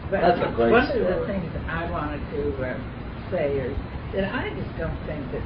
But That's a great one story. of the things I wanted to say is that I just don't think that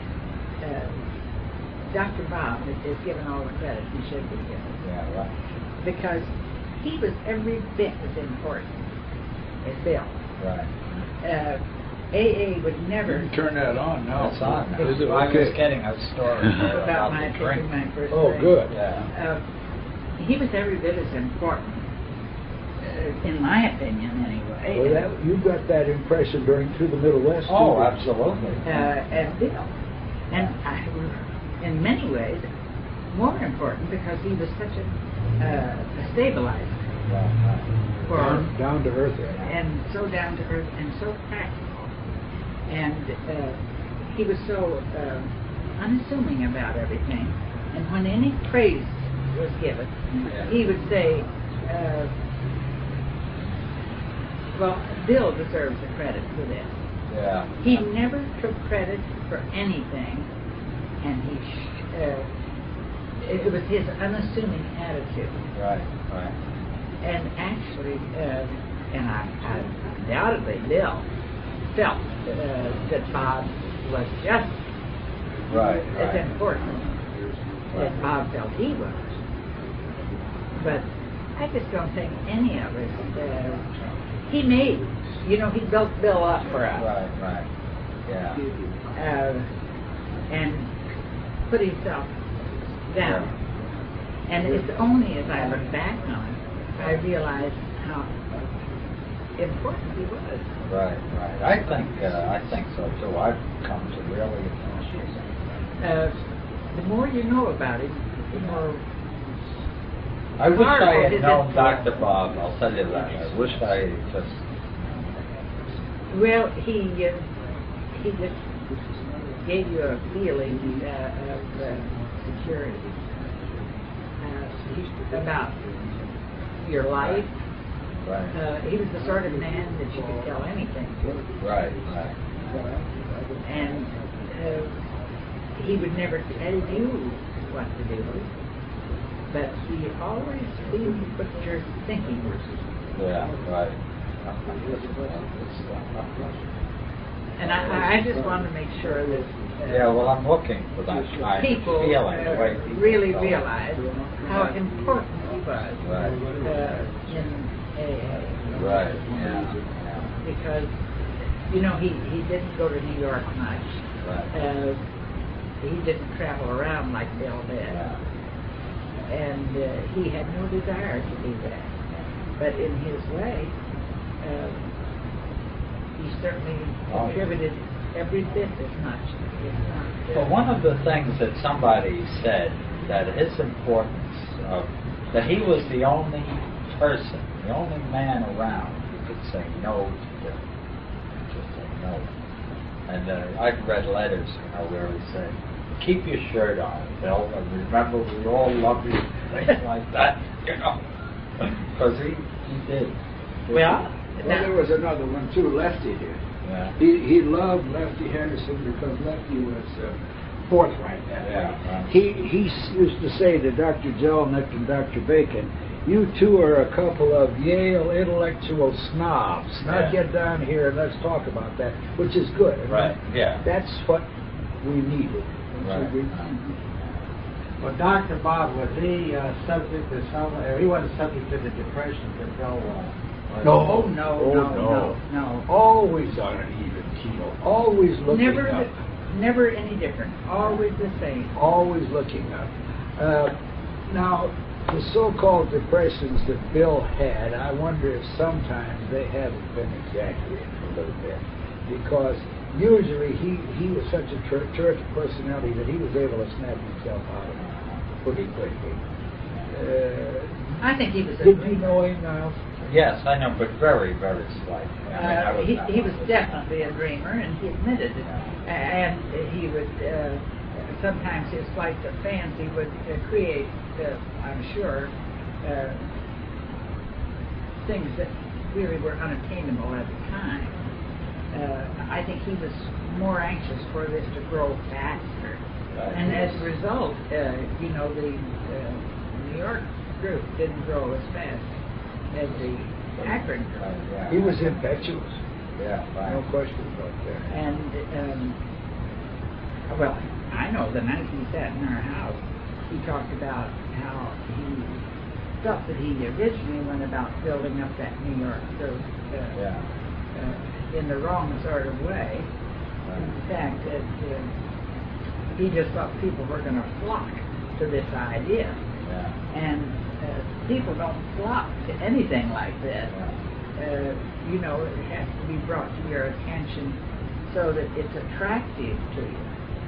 Dr. Bob is given all the credit he should be given. Yeah, right. Because he was every bit as important as Bill. Right. AA would never... You can turn that on now. That's on now. Is it I was okay? getting a story there about about my the drink. taking my first Oh, drink. good. Yeah. He was every bit as important, in my opinion, anyway. Well, you got that impression through the Middle West. Oh, too. absolutely. And Bill. And in many ways, more important because he was such a stabilizer. Right. Down to earth. And so down to earth and so practical. And he was so unassuming about everything. And when any praise was given, he would say, well, Bill deserves the credit for this. Yeah. He never took credit for anything, and it was his unassuming attitude. Right, right. And actually, and I undoubtedly Bill felt that Bob was just Right, as right. important as Bob felt he was. But I just don't think any of us, he built Bill up for us. Right, right. Yeah. And put himself down. And it's only as I look back on it, I realize how important he was. Right, right. I think so too. I've come to really appreciate it. The more you know about him, the more. I wish I had his known influence. Dr. Bob. I'll tell you that. I wish I just. Well, he just gave you a feeling of security about your life. Right. He was the sort of man that you could tell anything to. Right, right. And he would never tell you what to do, but he always seemed to put your thinking. Yeah, right. And I just want to make sure that Yeah, well, I'm looking for that kind people of feeling. The way people really felt. realize how important he was Right. in AA. Right, yeah. Because, he didn't go to New York much. Right. He didn't travel around like Bill did. Yeah. And he had no desire to do that. But in his way, he certainly contributed every bit as much. Well, one of the things that somebody said, that his importance of, that he was the only person, the only man around who could say no to Bill. Just say no. And I've read letters, where he said, "Keep your shirt on, Bill, and remember we all love you," things like that, because he did. Well, There was another one too, Lefty here. Yeah. He loved Lefty Henderson because Lefty was forthright that way. Yeah. He used to say to Dr. Jellinek and Dr. Bacon, "You two are a couple of Yale intellectual snobs. Now get down here and let's talk about that," which is good. Right, yeah. That's what we needed. Right. Well, Dr. Bob, was he subject to he wasn't subject to the depression that Bill was? No, no. Always on an even keel. Always looking up. Never any different. Always the same. Always looking up. Now, the so-called depressions that Bill had, I wonder if sometimes they haven't been exaggerated a little bit. Because usually he was such a terrific personality that he was able to snap himself out of it pretty quickly. I think he was. Did you know him now? Yes, I know, but very, very slight. He was definitely a dreamer, and he admitted it. And he would sometimes his flights of fancy would create, I'm sure, things that really were unattainable at the time. I think he was more anxious for this to grow faster, and as a result, the New York group didn't grow as fast as the Akron. Yeah. He was impetuous. Yeah, right. No question about that. And, well, I know the night he sat in our house, he talked about how he felt that he originally went about building up that New York so in the wrong sort of way. Right. In fact, that he just thought people were going to flock to this idea. Yeah. And people don't flock to anything like this. You know, it has to be brought to your attention so that it's attractive to you.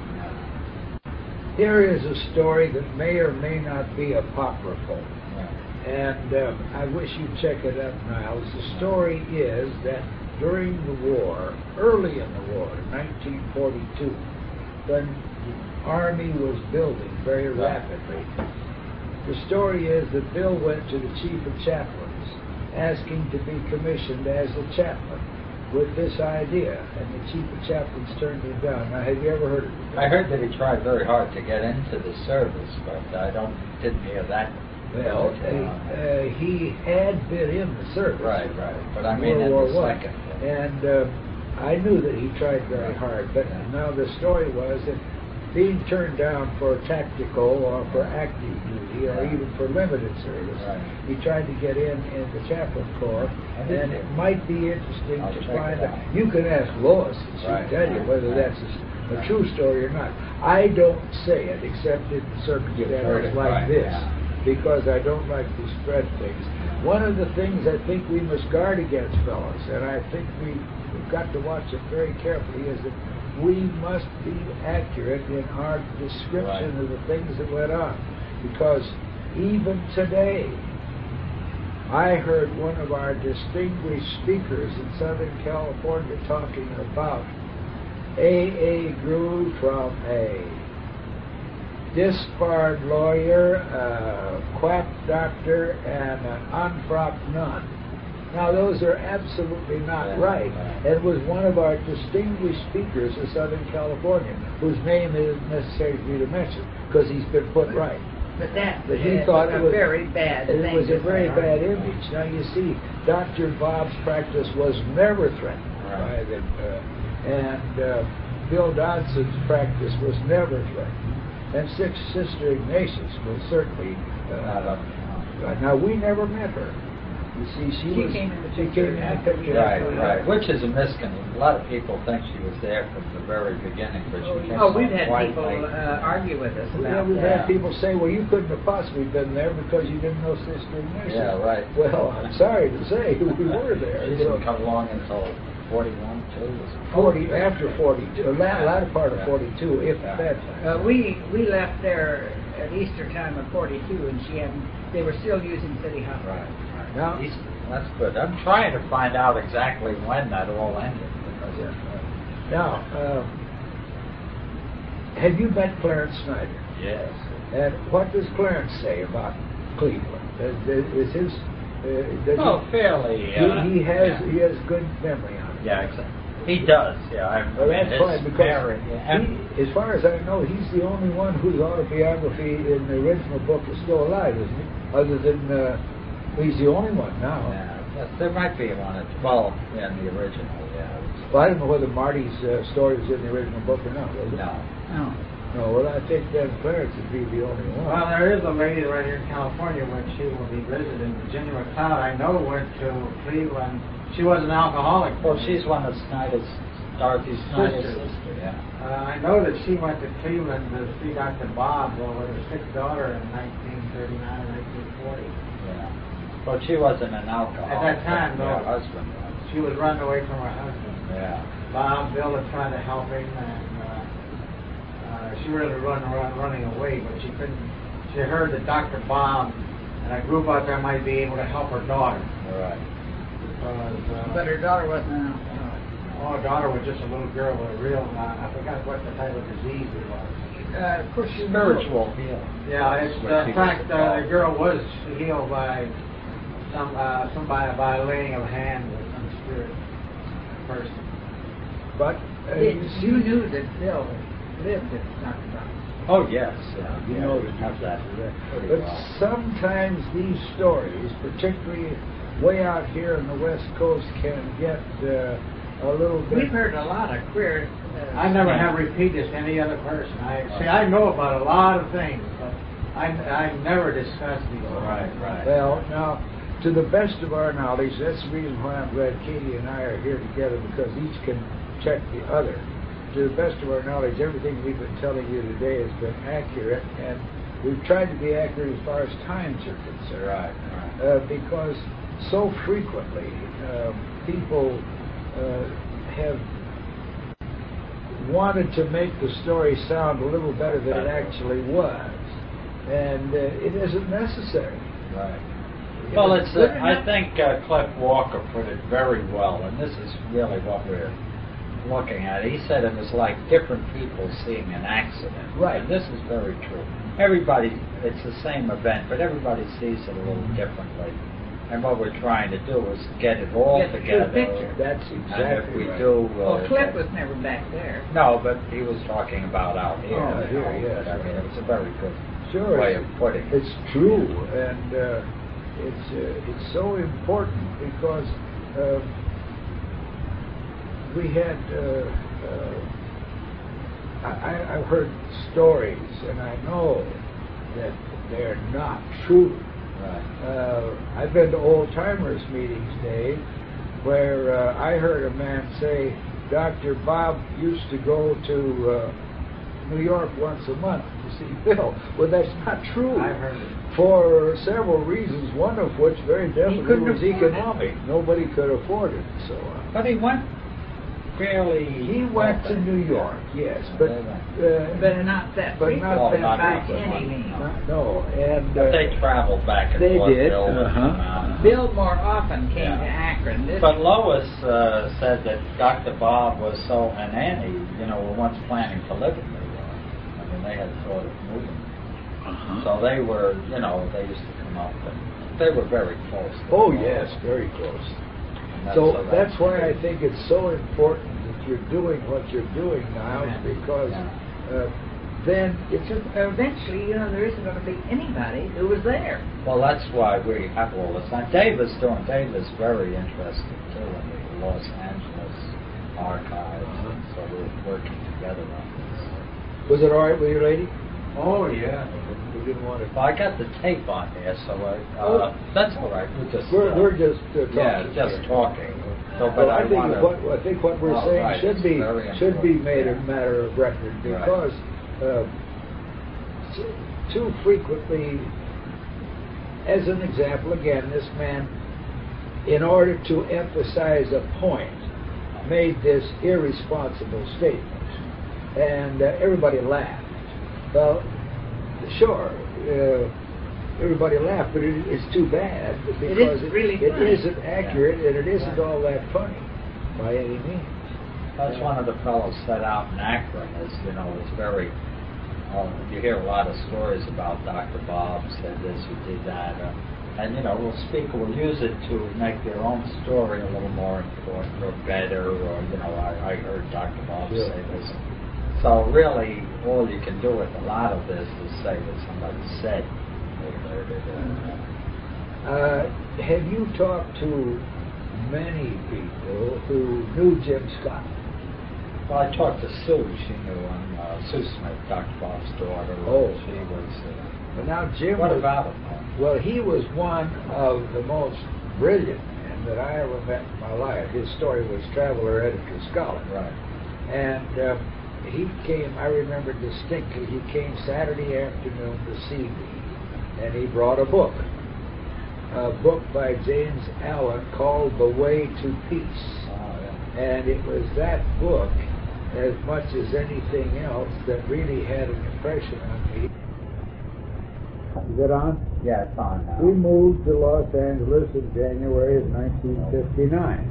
Here is a story that may or may not be apocryphal. And I wish you'd check it out, Niles. The story is that during the war, early in the war, in 1942, when the Army was building very rapidly, the story is that Bill went to the Chief of Chaplains asking to be commissioned as a chaplain with this idea, and the Chief of Chaplains turned him down. Now, have you ever heard of it? I heard that he tried very hard to get into the service, but I didn't hear that. Well, he had been in the service. Right. But I mean, in World the War I. second. And I knew that he tried very hard, but now the story was that being turned down for tactical or for active duty or even for limited service, he tried to get in the chaplain corps, and it might be interesting to find out. You can ask Lois, and she'll tell you whether that's a true story or not. I don't say it except in circumstances like this, because I don't like to spread things. One of the things I think we must guard against, fellows, and I think we've got to watch it very carefully, is that we must be accurate in our description of the things that went on. Because even today, I heard one of our distinguished speakers in Southern California talking about AA grew from a disbarred lawyer, a quack doctor, and an unfrocked nun. Now, those are absolutely not right. And it was one of our distinguished speakers in Southern California, whose name isn't necessary for me to mention, because he's been put right. But he thought it was a very bad thing. It was a very bad image. Now, you see, Dr. Bob's practice was never threatened by them, and Bill Dodson's practice was never threatened. And Sister Ignatius was certainly now, we never met her. You see, she came in the picture. Right. Which is a misconception. A lot of people think she was there from the very beginning, but she came we've had people argue with us about that. We've had people say, well, you couldn't have possibly been there because you didn't know Sister Ignatius. Yeah, right. Well, I'm sorry to say, we were there. She didn't come along until 41, too. 40, after 42, the latter part of 42, if that. We left there at Easter time of 42, and they were still using City Hall. Right. Now, that's good. I'm trying to find out exactly when that all ended. Now, have you met Clarence Snyder? Yes. And what does Clarence say about Cleveland? Is his fairly. He has good memory on it. Yeah, exactly. He does. Yeah, well, that's fine, because as far as I know, he's the only one whose autobiography in the original book is still alive, isn't he? Other than he's the only one now. Yeah, there might be one. In the original. Yeah. Well, I don't know whether Marty's story was in the original book or not. Was it? No. Well, I think then Clarence would be the only one. Well, there is a lady right here in California when she will be visiting. Virginia McLeod, I know, went to Cleveland. She was an alcoholic. Well, she's one of Dorothy Snyder's sister. Yeah. I know that she went to Cleveland to see Dr. Bob with her sick daughter in 1939 or 1940. Yeah. Well, she wasn't an alcoholic. At that time, no. Her husband was. She was running away from her husband. Yeah. Bill had tried to help him, and she really running away, but she couldn't. She heard that Dr. Bob and a group out there might be able to help her daughter. All right. But her daughter wasn't an alcoholic. Oh, her daughter was just a little girl with a real, I forgot what the type of disease it was. Of course, spiritual healing. Yeah, in fact, the girl was healed by by laying of hands with some spirit person. But you knew that Bill lived at Dr. Bob. Oh, yes. Yeah. You know we have that. But sometimes these stories, particularly way out here on the West Coast can get a little bit. We've heard a lot of queer. I never have repeated this to any other person. I know about a lot of things, but I never discussed these. Right, right. Well, now, to the best of our knowledge, that's the reason why I'm glad Katie and I are here together, because each can check the other. To the best of our knowledge, everything we've been telling you today has been accurate, and we've tried to be accurate as far as times are concerned. Right. Because so frequently people have wanted to make the story sound a little better than it actually was, and it isn't necessary. Right. Well, I think Cliff Walker put it very well, and this is really what we're looking at. He said it was like different people seeing an accident. Right. And this is very true. It's the same event, but everybody sees it a little differently. And what we're trying to do is get it all Get the together. true picture. That's And exactly if we right. do... Cliff was never back there. No, but he was talking about out here. Oh, here, yes. I mean, it was a very good Sure, way of putting it. it's true, and it's so important because we had I've heard stories, and I know that they're not true. Right. I've been to old timers meetings, Dave, where I heard a man say Dr. Bob used to go to New York once a month to see Bill. Well, that's not true. I've heard it. For several reasons, one of which very definitely couldn't was afford it. economic. Nobody could afford it, and so on. But he went fairly... He went to New York, yes, but not that but not frequent that by frequent. any means. No, and But they traveled back and they forth. did. Bill would come Uh-huh. out. Bill more often came Yeah. to Akron. But Lois said that Dr. Bob and Annie, were once planning to live in New York. I mean, they had thought of moving. So they were, they used to come up, and they were very close. oh yes, very close. And So that's why I think it's so important that you're doing what you're doing now, because then it's Eventually, there isn't going to be anybody who was there. Well, that's why we have all this. Now, Dave is very interested too in the Los Angeles archives, and so we're working together on this. Was it all right with you, lady? Oh, yeah. We didn't want to. Well, I got the tape on here, so that's all right. We're just talking. Yeah, just here. talking. So, but I think what we're saying right, should be made a yeah. matter of record, because too frequently, as an example, again, this man, in order to emphasize a point, made this irresponsible statement, and everybody laughed. Well, sure, everybody laughed, but it's too bad, because it isn't accurate, and it isn't all that funny by any means. That's one of the fellows set out in Akron. Is very. You hear a lot of stories about Dr. Bob said this, who did that, and we'll use it to make their own story a little more important or better, or I heard Dr. Bob say this. So really, all you can do with a lot of this is say that somebody said they heard it. Have you talked to many people who knew Jim Scott? Well, I talked to Sue. She knew him. Sue Smith, Dr. Bob's daughter. Oh. She was... But now Jim what about him? Well, he was one of the most brilliant men that I ever met in my life. His story was Traveler, Editor, Scholar. Right. And he came, I remember distinctly, he came Saturday afternoon to see me, and he brought a book by James Allen called The Way to Peace. Oh, yeah. And it was that book, as much as anything else, that really had an impression on me. Is it on? Yeah, it's on now. We moved to Los Angeles in January of 1959.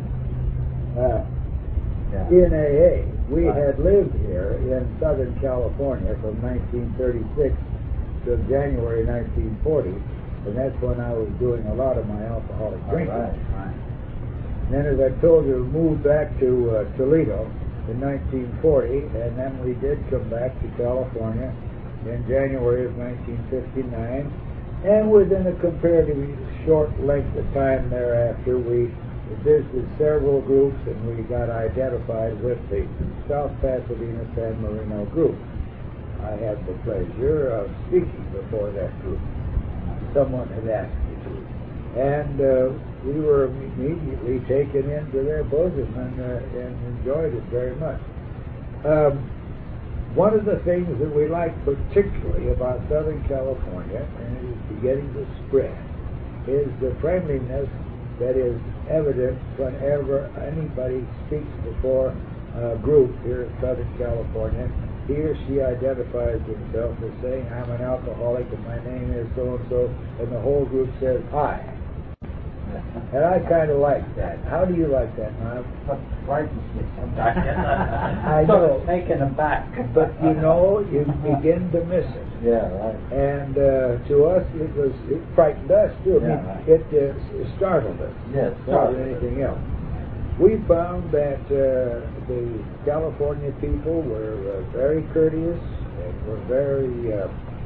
In AA. We had lived here in Southern California from 1936 to January 1940, and that's when I was doing a lot of my alcoholic drinking. Right. Then, as I told you, we moved back to Toledo in 1940, and then we did come back to California in January of 1959, And within a comparatively short length of time thereafter, we visited several groups and we got identified with the South Pasadena San Marino group. I had the pleasure of speaking before that group. Someone had asked me to. And we were immediately taken into their bosom and enjoyed it very much. One of the things that we like particularly about Southern California, and it is beginning to spread, is the friendliness that is evident whenever anybody speaks before a group here in Southern California. He or she identifies himself as saying, I'm an alcoholic and my name is so-and-so, and the whole group says, hi. And I kind of like that. How do you like that, Mom? Frightens me sometimes. I Sort know. of taken aback. But you know, you begin to miss it. Yeah, right. And to us, it frightened us too. I mean, Yeah. it startled us Yes, more than anything else. We found that the California people were very courteous and were very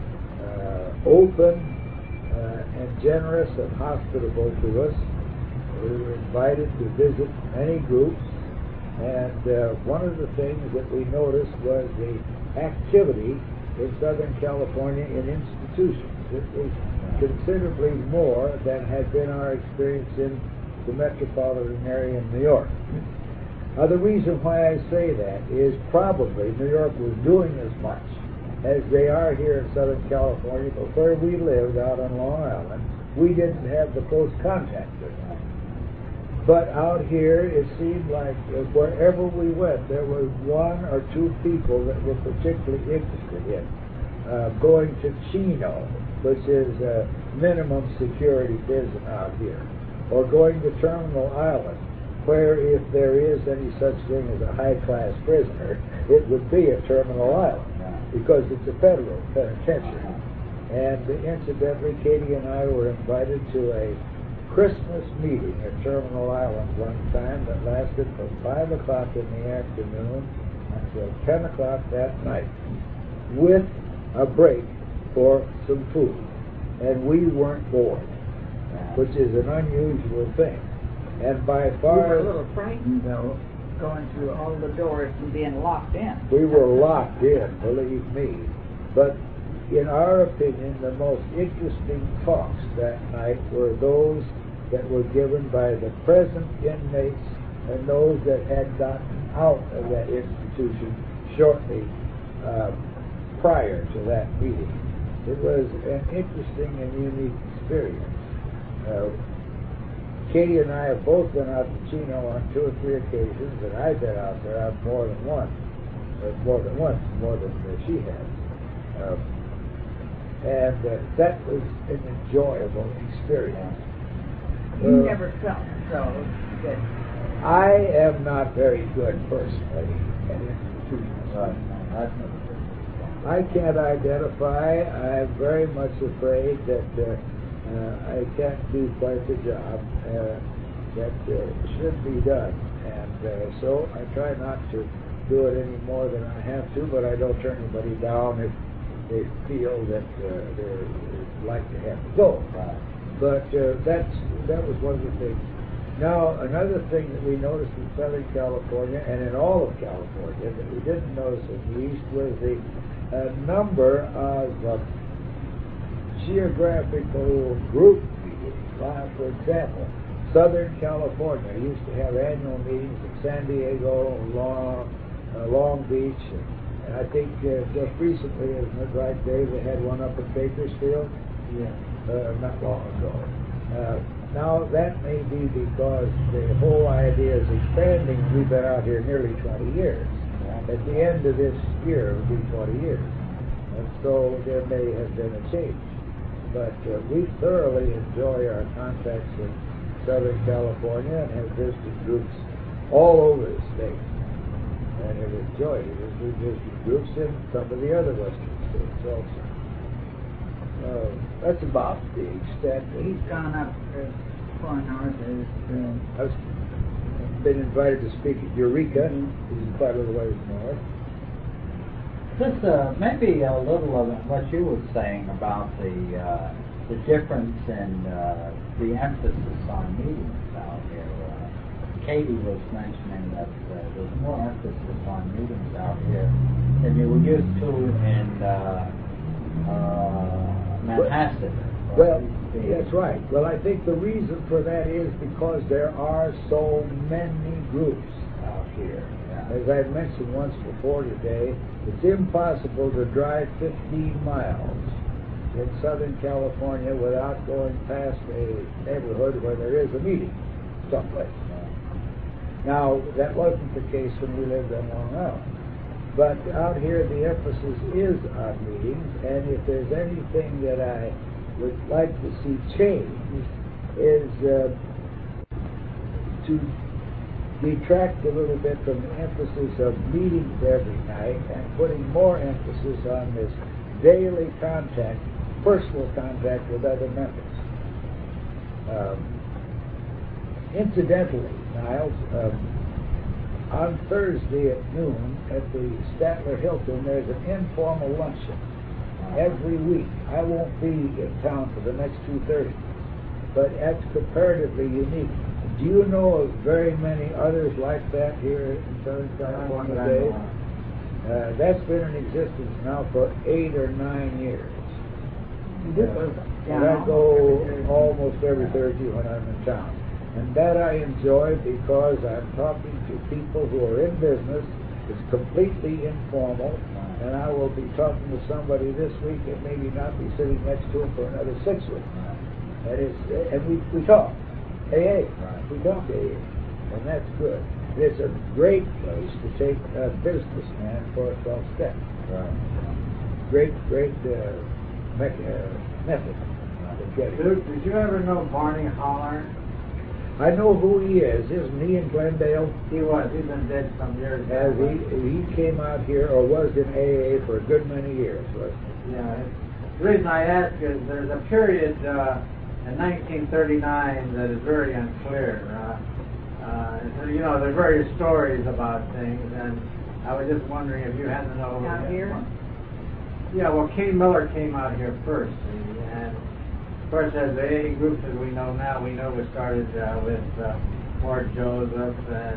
open and generous and hospitable to us. We were invited to visit many groups, and one of the things that we noticed was the activity in Southern California in institutions. It was considerably more than had been our experience in the metropolitan area in New York. Now, the reason why I say that is probably New York was doing as much as they are here in Southern California, but where we lived out on Long Island, we didn't have the close contact with them. But out here, it seemed like wherever we went, there was one or two people that were particularly interested in going to Chino, which is a minimum security prison out here, or going to Terminal Island, where if there is any such thing as a high-class prisoner, it would be at Terminal Island, because it's a federal penitentiary. And incidentally, Katie and I were invited to a Christmas meeting at Terminal Island one time that lasted from 5 o'clock in the afternoon until 10 o'clock that night, with a break for some food. And we weren't bored, which is an unusual thing. And by We far... were a little frightened, though, going through all the doors and being locked in. We were locked in, believe me. But in our opinion, the most interesting talks that night were those that were given by the present inmates and those that had gotten out of that institution shortly prior to that meeting. It was an interesting and unique experience. Katie and I have both been out to Chino on 2 or 3 occasions, and I've been out there more than once, more than she has. And that was an enjoyable experience. You never felt so that... I am not very good personally at institutions. I can't identify. I'm very much afraid that I can't do quite the job that should be done. And so I try not to do it any more than I have to, but I don't turn anybody down if they feel that they'd like to have to go. But that was one of the things. Now, another thing that we noticed in Southern California and in all of California that we didn't notice in the East was the number of geographical group meetings. For example, Southern California used to have annual meetings in San Diego, Long Beach, and I think just recently, isn't it right, Dave, they had one up in Bakersfield? Yeah. Not long ago. Now, that may be because the whole idea is expanding. We've been out here nearly 20 years. At the end of this year, it will be 20 years. And so there may have been a change. But we thoroughly enjoy our contacts in Southern California and have visited groups all over the state. And have enjoyed it as we visited groups in some of the other western states also. That's about the extent. He's gone up as far north as... I've been invited to speak at Eureka. He's quite a little ways north. Just maybe a little of what you were saying about the the difference in the emphasis on meetings out here. Katie was mentioning that there's more emphasis on meetings out here than you were used to in Manhasset. Well, that's right. Well, I think the reason for that is because there are so many groups out here. Yeah. As I mentioned once before today, it's impossible to drive 15 miles in Southern California without going past a neighborhood where there is a meeting someplace. Now, that wasn't the case when we lived on Long Island. But out here, the emphasis is on meetings, and if there's anything that I would like to see changed is to detract a little bit from the emphasis of meetings every night and putting more emphasis on this daily contact, personal contact with other members. Incidentally, Niles, on Thursday at noon at the Statler Hilton, there's an informal luncheon every week. I won't be in town for the next 2 Thursdays, but that's comparatively unique. Do you know of very many others like that here in Southern California today? That's been in existence now for 8 or 9 years. And I go almost every Thursday when I'm in town. And that I enjoy because I'm talking to people who are in business. It's completely informal, and I will be talking to somebody this week and maybe not be sitting next to him for another 6 weeks. And we talk. AA. We talk AA. And that's good. It's a great place to take a businessman for a 12-step. Great method. Dude, did you ever know Barney Holler? I know who he is. Isn't he in Glendale? He was. He's been dead some years As now. he came out here, or was in AA for a good many years, wasn't he? Yeah. The reason I ask is there's a period in 1939 that is very unclear. You know, there are various stories about things, and I was just wondering if you had to know. Out here? Yeah, well, King Miller came out here first, and of course, as the AA groups as we know now, we know it started with Mort Joseph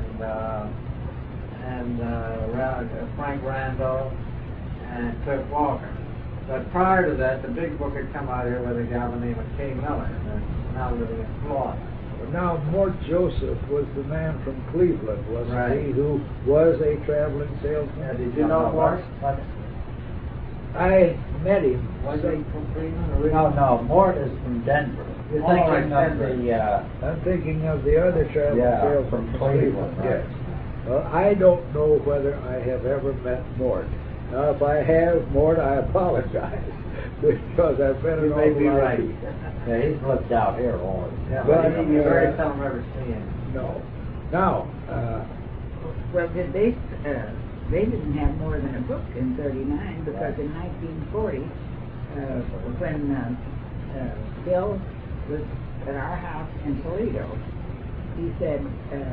and Frank Randall and Cliff Walker. But prior to that, the big book had come out here with a guy by the name of Kay Miller, that's now living in Florida. Well, now, Mort Joseph was the man from Cleveland, wasn't Right. he, who was a traveling salesman? Yeah, did you know Mort? I met him. Was he from Cleveland? No, Mort is from Denver. You're Oh, thinking right, of Denver. the I'm thinking of the other traveling salesman from from Cleveland. right. Yes. Well, I don't know whether I have ever met Mort. Now, if I have, Mort, I apologize because I've been an You may awful be lot of right. people. Yeah, he's lived out here all his Yeah, But, but you very seldom ever see him. No. Now, Well, they didn't have more than a book in '39 because in 1940, when Bill was at our house in Toledo, he said,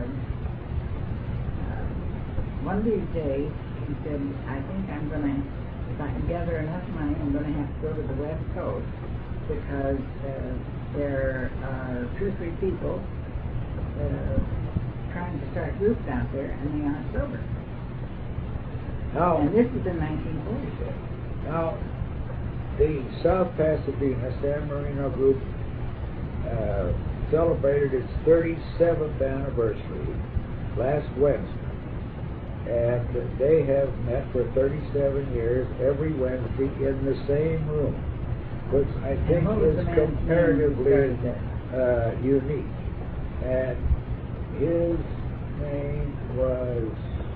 one of these days, he said, I think I'm going to, if I can gather enough money, I'm going to have to go to the West Coast because there are 2 or 3 people trying to start groups out there and they aren't sober. now, And this is in 1946. Now, the South Pasadena San Marino group celebrated its 37th anniversary last Wednesday. And they have met for 37 years every Wednesday in the same room, which I think what was is the man's name who comparatively started unique. And his name was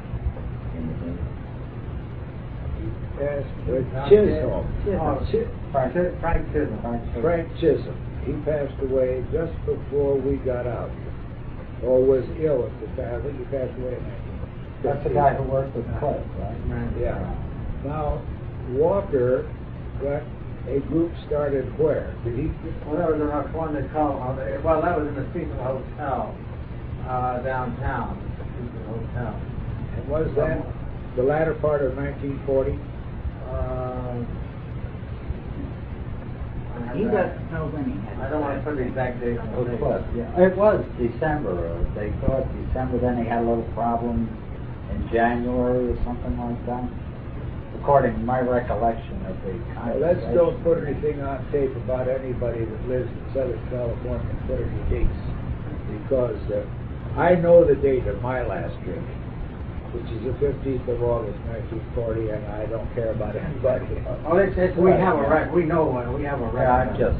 Chisholm. Frank Chisholm. Frank Chisholm. He passed away just before we got out, or was ill at the time. I think he passed away in 1950. That's the guy who worked with Cliff, right? Yeah. Now, Walker got a group started where? Did he? Well, that was a one they call. Well, that was in the Cecil Hotel downtown. The Cecil Hotel. And was that the latter part of 1940? I He doesn't know when he had I don't want to put the exact date on the It thing. was, yeah. It was December. They thought December, then he had a little problem in January or something like that. According to my recollection of the Let's conversation. don't put anything on tape about anybody that lives in Southern California and put any dates, because I know the date of my last drink, which is the 15th of August, 1940, and I don't care about anybody else. Oh, we have a record. We know one. We have a record. Yeah, I'm just,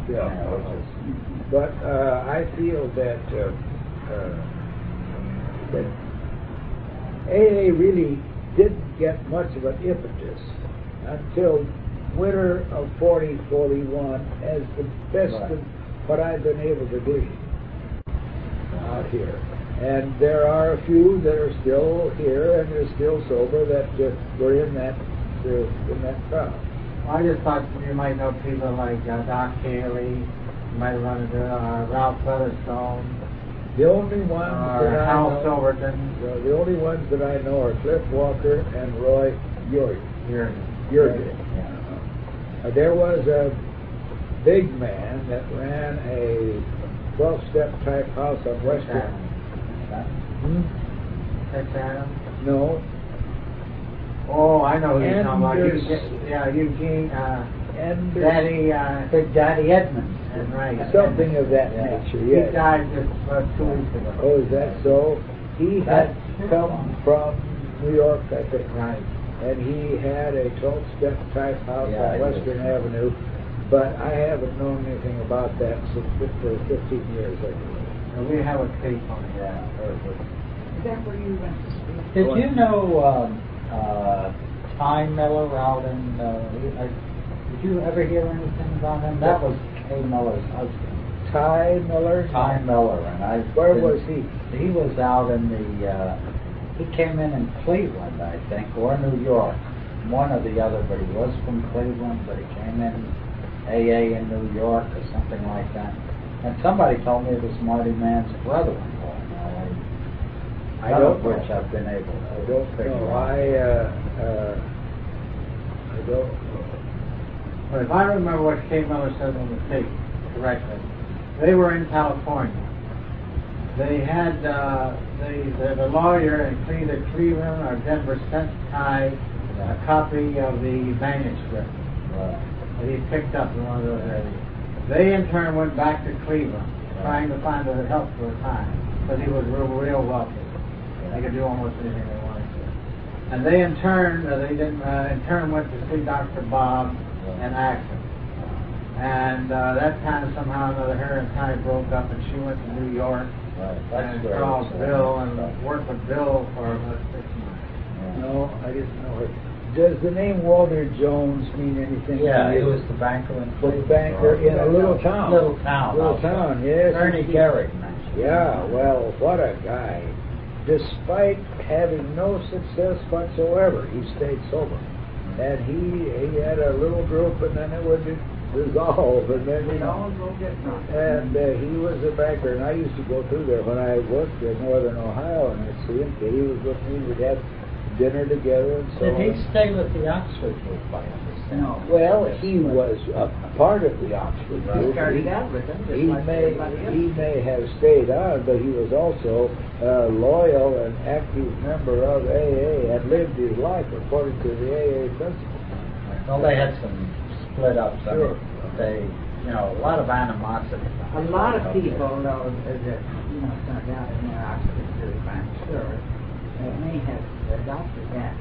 But I feel that that AA really didn't get much of an impetus until winter of 40-41 as the best of what I've been able to glean out here. And there are a few that are still here and they're still sober that were in that crowd. Well, I just thought you might know people like Doc Cayley, you might run into Ralph Featherstone, The only ones that I Hal know, Silverton. the only ones that I know are Cliff Walker and Roy Jurgen. There was a big man that ran a 12-step type house on Western. Tex Adams? No. Oh, I know who you're talking about. Eugene. And Big Daddy Edmonds. Right. Something of that nature, yes. He died just about 2 weeks ago. Oh, is that so? He had come from New York, I think. Right. And he had a 12-step type house Yeah, on Western Avenue, but I haven't known anything about that for 15 years anyway. And we have a tape on it. yeah. Is that where you went to school? Did you know Ty Miller out in? Did you ever hear anything about him? That was Kay Miller's husband. Ty Miller? Ty Miller, and I. Where was he? He was out in the. He came in Cleveland, I think, or New York, one or the other. But he was from Cleveland, but he came in AA in New York or something like that. And somebody told me it was Marty Mann's brother-in-law. I don't know. Which I've been able to. I don't know. I don't know. But if I remember what Kay Miller said on the tape correctly, they were in California. They had the lawyer in either Cleveland or Denver sent Ty a copy of the manuscript that he picked up in one of those areas. They in turn went back to Cleveland trying to find a help for Ty because he was real wealthy. They could do almost anything they wanted to. And they in turn went to see Dr. Bob in Akron. And that kind of somehow or another, her and Ty broke up, and she went to New York and called Bill and worked with Bill for about 6 months. No, I didn't know her. Does the name Walter Jones mean anything Yeah, to he you? was the banker in Cleveland. The banker in a little town. Little town, Yes. Ernie Gehrig mentioned. Yeah, well, what a guy. Despite having no success whatsoever, he stayed sober. And he had a little group, and then it would dissolve, and then he was a banker, and I used to go through there when I worked in Northern Ohio, and I'd see him. He was with me. We'd have dinner together, and so Did he stay with the Oxford group, I understand? No. Well, he was a part of the Oxford He group. started out with them. He may have stayed on, but he was also a loyal and active member of AA and lived his life according to the AA principles. Well, they had some split-ups. Sure. They, a lot of animosity. A lot of people know that, started out in their Oxford group, I'm sure, may have adopted that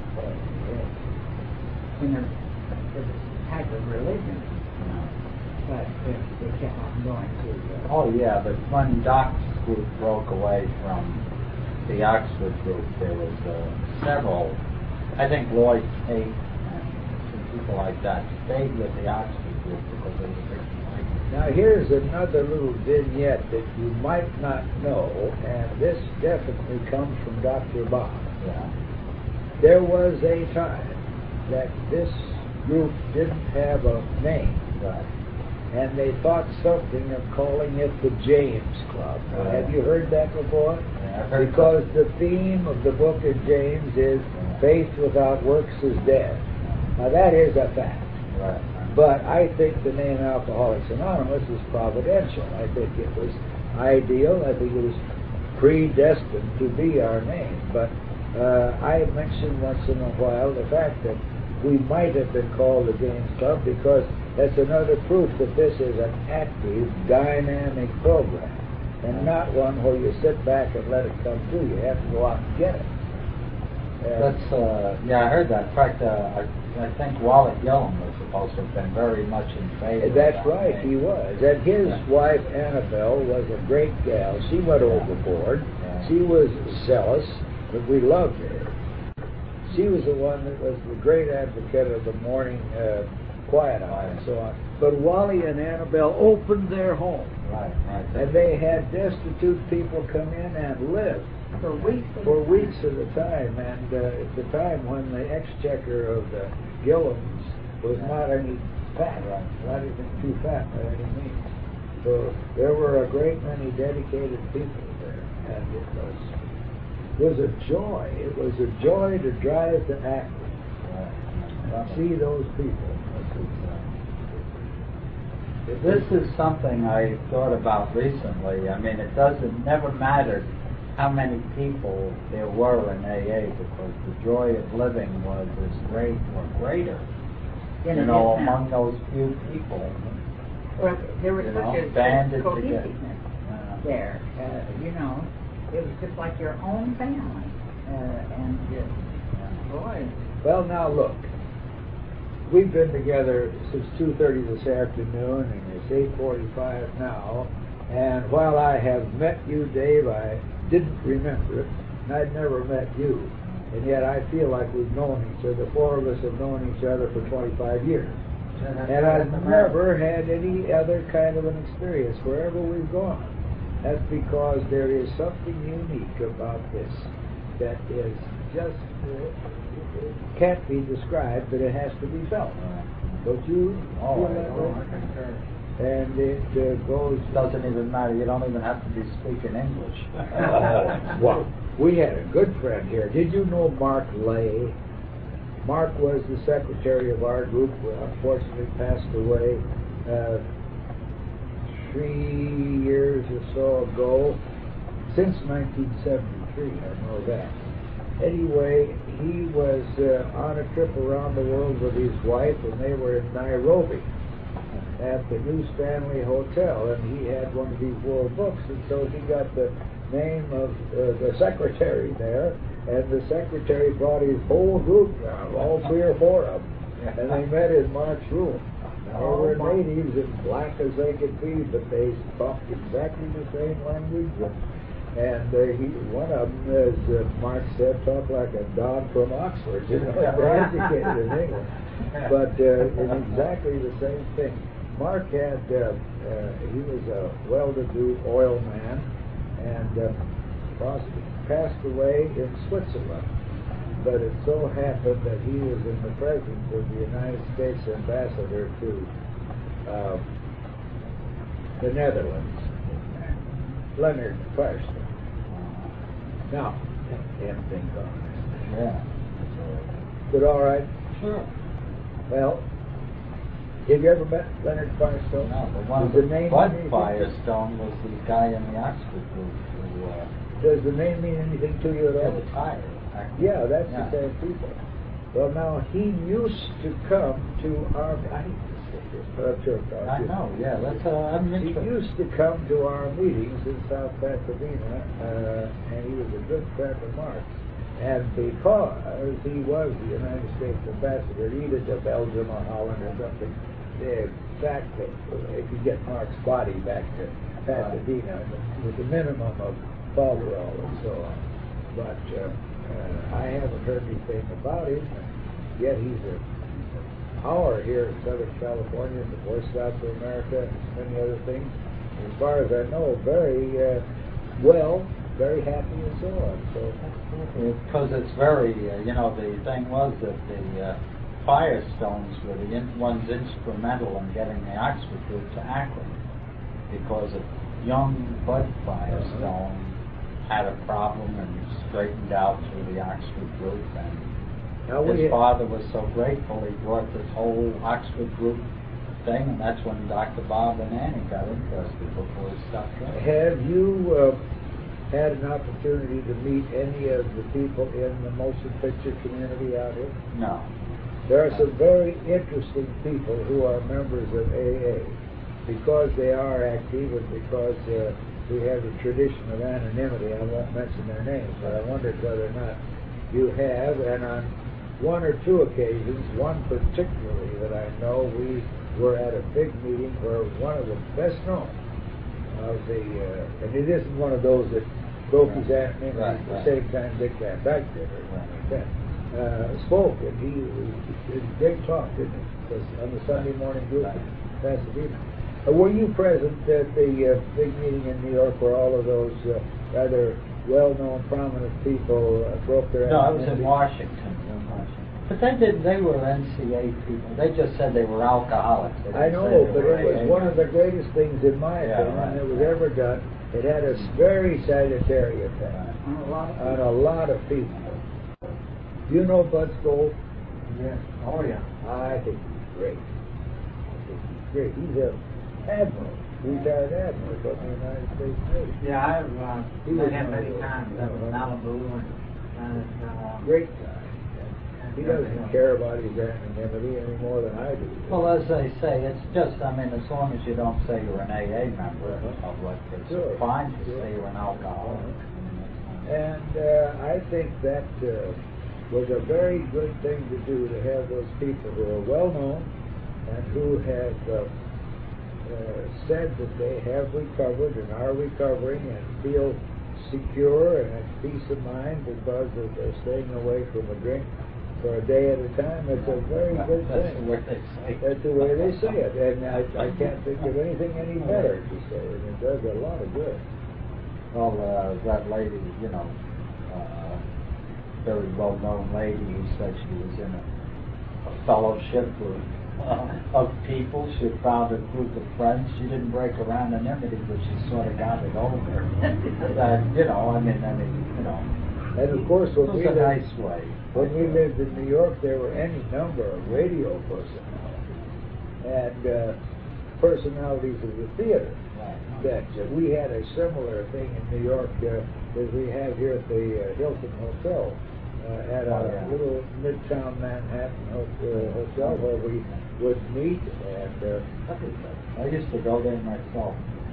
in a type of religion, but they kept on going to. Oh yeah, but when Doc's group broke away from the Oxford group, there was several. I think Lloyd Tate and some people like that stayed with the Oxford group because they were big. Now here's another little vignette that you might not know, and this definitely comes from Dr. Bob. Yeah. There was a time that this group didn't have a name. Right. And they thought something of calling it the James Club. Have you heard that before? Yeah, I've heard because the theme of the book of James is faith without works is dead. Now that is a fact. Right. But I think the name Alcoholics Anonymous is providential. I think it was ideal. I think it was predestined to be our name. But I mention once in a while the fact that we might have been called the James Club because that's another proof that this is an active, dynamic program and not one where you sit back and let it come to you. You have to go out and get it. Yeah, I heard that. In fact, I think Wally Gillum was supposed to have been very much in favor. That's right, he was. And his wife, Annabelle, was a great gal. She went overboard. She was zealous, but we loved her. She was the one that was the great advocate of the morning quiet hour and so on. But Wally and Annabelle opened their home. Right. And they had destitute people come in and live. For weeks at a time, and at the time when the exchequer of the Gillums was not any fat, not even too fat by any means. So there were a great many dedicated people there, and it was a joy. It was a joy to drive to Akron and see those people. This is something I thought about recently. I mean, it never mattered how many people there were in AA because the joy of living was as great or greater, among those few people. Well, there was such a banded cohesiveness there. It was just like your own family. Boy. Well, now look. We've been together since 2:30 this afternoon, and it's 8:45 now. And while I have met you, Dave, I didn't remember it, and I'd never met you. And yet I feel like we've known each other. The four of us have known each other for 25 years. And I've never had any other kind of an experience wherever we've gone. That's because there is something unique about this that is just, it can't be described, but it has to be felt. Don't you feel that way? And it goes... Doesn't even matter. You don't even have to be speaking English. Well, we had a good friend here. Did you know Mark Lay? Mark was the secretary of our group, unfortunately passed away 3 years or so ago. Since 1973, I know that. Anyway, he was on a trip around the world with his wife, and they were in Nairobi at the New Stanley Hotel, and he had one of these world books, and so he got the name of the secretary there, and the secretary brought his whole group down, all 3 or 4 of them, and they met in Mark's room. They were natives as black as they could be, but they talked exactly the same language, and one of them, as Mark said, talked like a Don from Oxford, they're educated in England, but in exactly the same thing. Mark had, he was a well-to-do oil man, and passed away in Switzerland. But it so happened that he was in the presence of the United States ambassador to the Netherlands, Leonard Firestone. Now, everything gone. Yeah. Is it all right? Sure. Well, have you ever met Leonard Firestone? No, but one of the Bud Firestone was the guy in the Oxford group who... Does the name mean anything to you at all? Retired. Yeah, that's the same people. Well, now, he used to come to our... I know, yeah. He used to come to our meetings in South Pasadena, and he was a good friend of Mark's. And because he was the United States ambassador, either to Belgium or Holland or something, in fact, if you get Mark's body back to Pasadena with a minimum of folderol and so on. But I haven't heard anything about him, and yet he's a power here in Southern California and the Boy Scouts of America and many other things. As far as I know, very well, very happy and so on. So because it's very, the thing was that the Firestones were the ones instrumental in getting the Oxford group to Akron, because a young Bud Firestone had a problem and straightened out through the Oxford group, and his father was so grateful he brought this whole Oxford group thing, and that's when Dr. Bob and Annie got interested before we stopped drinking. Have you had an opportunity to meet any of the people in the motion picture community out here? No. There are some very interesting people who are members of AA because they are active and because we have the tradition of anonymity. I won't mention their names, but I wondered whether or not you have. And on one or two occasions, one particularly that I know, we were at a big meeting where one of the best known of the, and it isn't one of those that broke his anonymity at the same time Dick Van Dyke did or anything like that. Spoke, and he did a great talk, didn't he? It was on the Sunday morning group in Pasadena. Were you present at the big meeting in New York where all of those rather well-known, prominent people broke their No, I anonymity? was in Washington. But they were NCA people. They just said they were alcoholics. I know, but it was one of the greatest things, in my opinion, that was ever done. It had a very salutary effect on a lot of people. You know Bud Skoll? Yes. Oh, yeah. I think he's great. He's an admiral, retired admiral from the United States Navy. Yeah, I've met him many times up in Malibu, and great guy. He doesn't care about his anonymity any more than I do. Well, as they say, it's just, I mean, as long as you don't say you're an AA member of what it's fine to say you're an alcoholic. And I think that was a very good thing to do, to have those people who are well known and who have said that they have recovered and are recovering and feel secure and at peace of mind because of their staying away from a drink for a day at a time. It's a very good thing. That's the way they say it. And I can't think of anything any better to say. And it does a lot of good. Well, that lady, you know, very well-known lady who said she was in a fellowship of people. She found a group of friends. She didn't break her anonymity, but she sort of got it over. That, you know, I mean, you know. And of course, when we lived in New York, there were any number of radio personalities and personalities of the theater. That we had a similar thing in New York as we have here at the Hilton Hotel, at a little Midtown Manhattan hotel where we would meet. And I used to go there myself.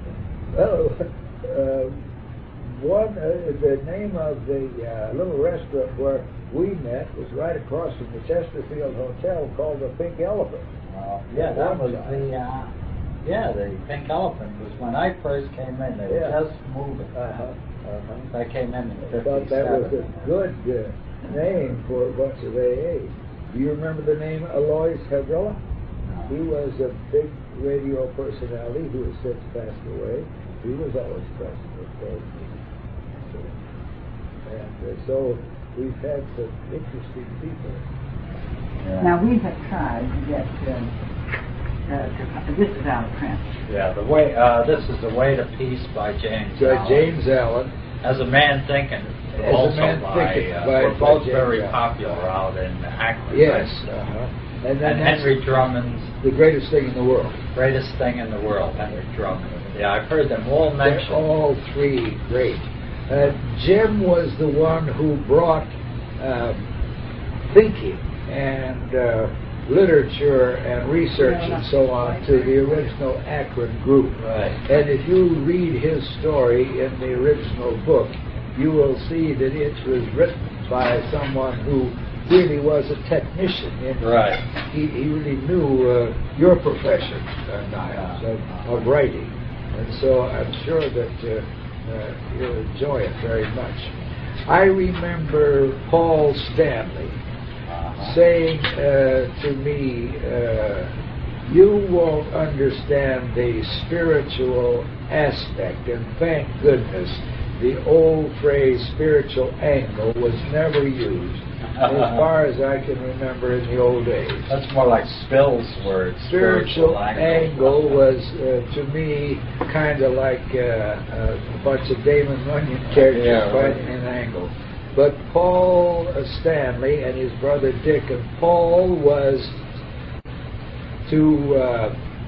The name of the little restaurant where we met was right across from the Chesterfield Hotel, called the Pink Elephant. That was the Pink Elephant was when I first came in. They were just moving. I came in 57. I thought that was a good name for a bunch of AAs. Do you remember the name Alois Havrilla? No. He was a big radio personality who has since passed away. He was always present at those meetings. And so we've had some interesting people. Now we have tried to get this is out of print. Yeah, this is The Way to Peace by James Allen. James Allen. As a Man Thinking. We're both very popular out in Akron. Yes. Right? And Henry Drummond's The Greatest Thing in the World. Greatest Thing in the World, Henry Drummond. Yeah, I've heard them all mentioned. They're all three great. Jim was the one who brought thinking and literature and research and so on to the original Akron group. Right. And if you read his story in the original book, you will see that it was written by someone who really was a technician. Right. He really knew your profession, Niles, of writing. And so I'm sure that you'll enjoy it very much. I remember Paul Stanley saying to me, you won't understand the spiritual aspect, and thank goodness the old phrase spiritual angle was never used as far as I can remember in the old days. That's more like Spill's word. Spiritual angle was, to me, kind of like a bunch of Damon Runyon characters finding an angle. But Paul Stanley and his brother Dick, and Paul was to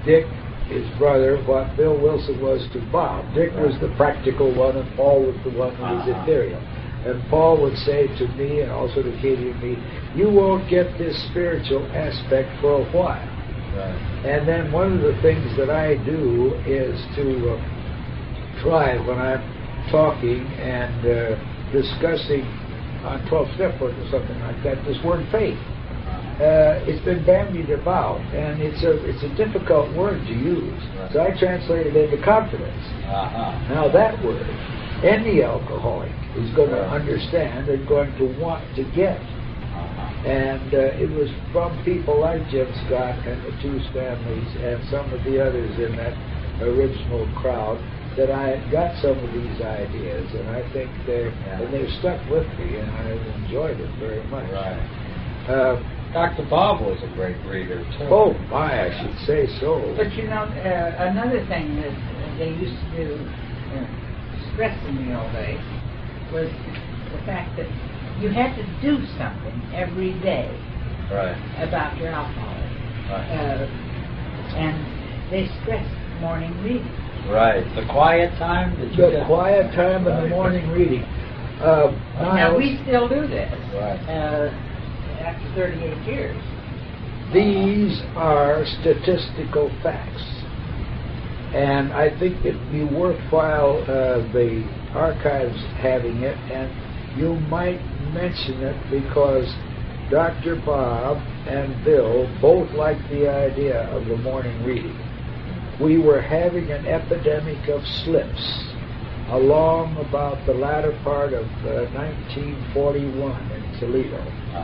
Dick, his brother, what Bill Wilson was to Bob. Dick was the practical one, and Paul was the one who was ethereal. And Paul would say to me, and also to Katie and me, you won't get this spiritual aspect for a while. Right. And then one of the things that I do is to try, when I'm talking and discussing on 12-step work or something like that, this word faith. It's been bandied about, and it's a difficult word to use. Right. So I translate it into confidence. Now that word, any alcoholic is going to understand and going to want to get. And it was from people like Jim Scott and the two Stanleys and some of the others in that original crowd that I got some of these ideas, and I think they've stuck with me, and I've enjoyed it very much. Right. Dr. Bob was a great reader, too. Oh, my, I should say so. But you know, another thing that they used to stress in the old days was the fact that you had to do something every day about your alcoholism. Right. And they stressed morning reading. Right. The quiet time? The quiet time in the morning reading. Now, we still do this. Right. After 38 years. These are statistical facts. And I think it'd be worthwhile the archives having it, and you might mention it because Dr. Bob and Bill both liked the idea of the morning reading. We were having an epidemic of slips along about the latter part of 1941 in Toledo.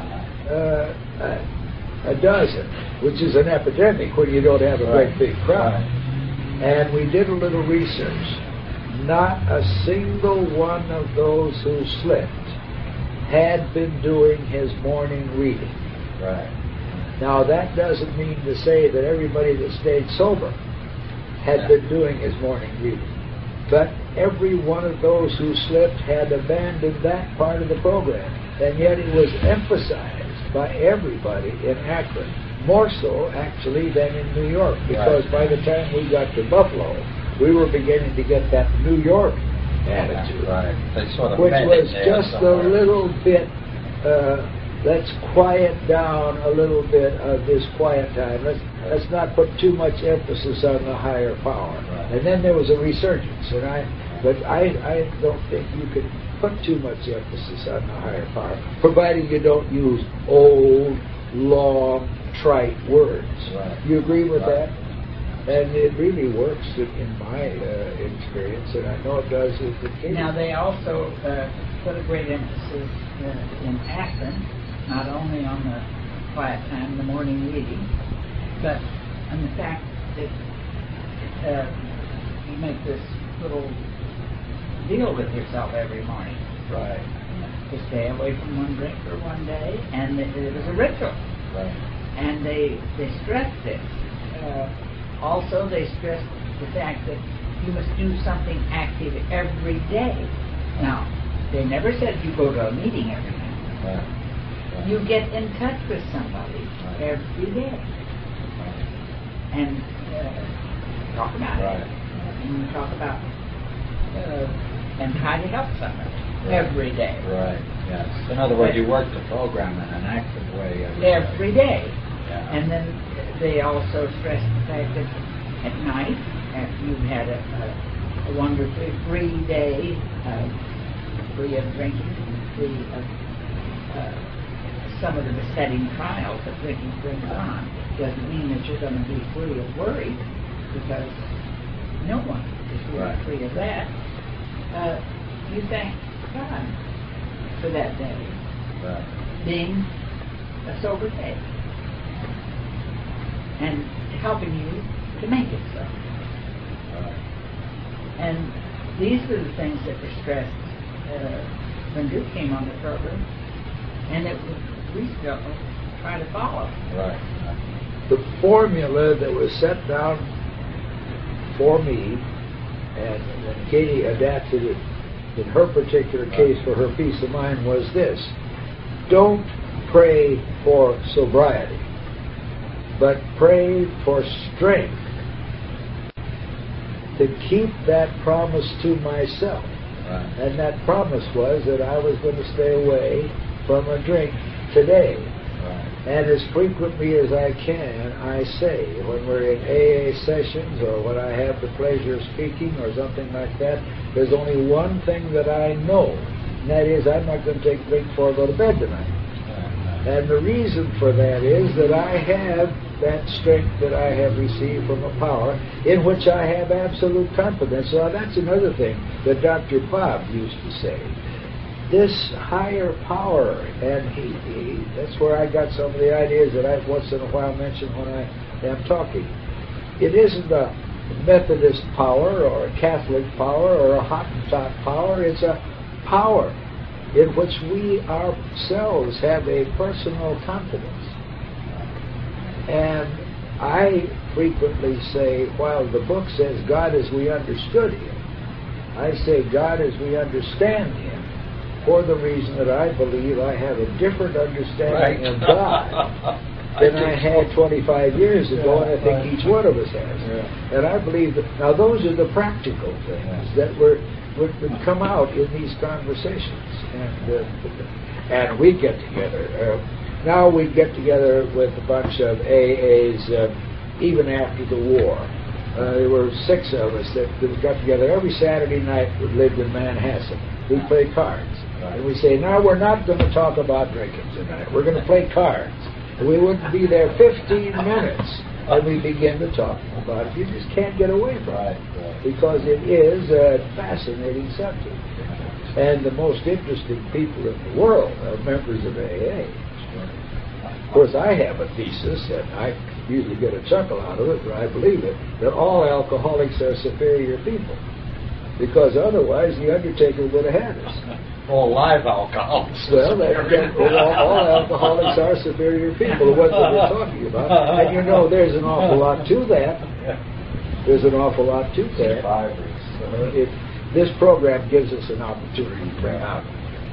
A dozen, which is an epidemic when you don't have a great big crowd. And we did a little research. Not a single one of those who slipped had been doing his morning reading. Right. Now, that doesn't mean to say that everybody that stayed sober had been doing his morning reading. But every one of those who slipped had abandoned that part of the program. And yet it was emphasized by everybody in Akron, more so actually than in New York, because by the time we got to Buffalo, we were beginning to get that New York attitude, They sort of which was just somewhere. a little bit, let's quiet down a little bit of this quiet time. Let's not put too much emphasis on the higher power. And then there was a resurgence, but I don't think you could put too much emphasis on the higher power, provided you don't use old, long, trite words. You agree with that? And it really works in my experience, and I know it does with the kids. Now, they also put a great emphasis in Akron, not only on the quiet time, the morning reading, but on the fact that you make this little deal with yourself every morning. To stay away from one drink for one day, and it was a ritual. And they stressed this. Also, they stressed the fact that you must do something active every day. Now, they never said you go to a meeting every day. You get in touch with somebody every day. And talk about it. And talk about and try to help somebody every day. Yes. In other words, you work the program in an active way every day. And then they also stressed the fact that at night, after you've had a wonderfully free day, free of drinking, free of some of the besetting trials that drinking brings on, doesn't mean that you're going to be free of worry, because no one is really free of that. You thank God for that day being a sober day and helping you to make it so. And these are the things that were stressed when Duke came on the program, and that we still try to follow. The formula that was set down for me, and when Katie adapted it in her particular case for her peace of mind, was this: don't pray for sobriety, but pray for strength to keep that promise to myself. Right. And that promise was that I was going to stay away from a drink today. Right. And as frequently as I can, I say, when we're in AA sessions or when I have the pleasure of speaking or something like that, there's only one thing that I know, and that is I'm not going to take a drink before I go to bed tonight. And the reason for that is that I have that strength that I have received from a power in which I have absolute confidence. So that's another thing that Dr. Bob used to say. This higher power, and that's where I got some of the ideas that I once in a while mention when I am talking. It isn't a Methodist power or a Catholic power or a Hottentot power. It's a power in which we ourselves have a personal confidence. And I frequently say, while the book says God as we understood Him, I say God as we understand Him, for the reason that I believe I have a different understanding of God than I had 25 years ago, and I think each one of us has. And I believe that, now those are the practical things that would come out in these conversations. And we get together. Now we get together with a bunch of AAs even after the war. There were 6 of us that got together every Saturday night. We lived in Manhasset. We play cards. And we say, now we're not going to talk about drinking tonight. We're going to play cards. And we wouldn't be there 15 minutes, and we begin to talk about it. You just can't get away from it, because it is a fascinating subject. And the most interesting people in the world are members of AA. Of course, I have a thesis, and I usually get a chuckle out of it, but I believe it, that all alcoholics are superior people. Because otherwise, the Undertaker would have had us. All live alcoholics. Well, all alcoholics are superior people, the ones that we're talking about. And you know, there's an awful lot to that. There's an awful lot to that. This program gives us an opportunity to bring out.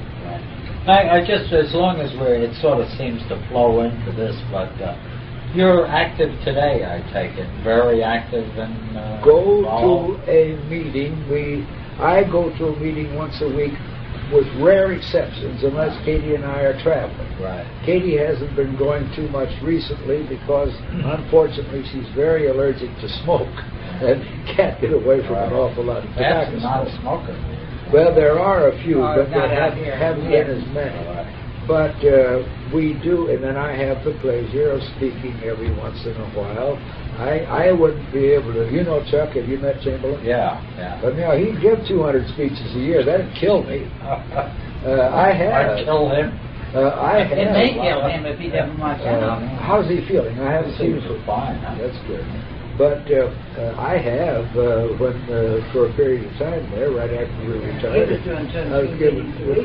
I just, as long as it sort of seems to flow into this, but you're active today, I take it. Very active and go involved. to a meeting. I go to a meeting once a week, with rare exceptions, unless Katie and I are traveling. Right. Katie hasn't been going too much recently because, unfortunately, she's very allergic to smoke and can't get away from an awful lot of tobacco That's smoke. non-smoker. Well, there are a few, but there haven't been as many. Right. But we do, and then I have the pleasure of speaking every once in a while. I wouldn't be able to, you know, Chuck, have you met Chamberlain? Yeah. But now, he'd give 200 speeches a year. That'd kill me. I have. I'd kill him. I have. It may kill him if he doesn't watch out. How's he feeling? I haven't seen him for fine. That's good. But I have, for a period of time there, right after we were retired, I was given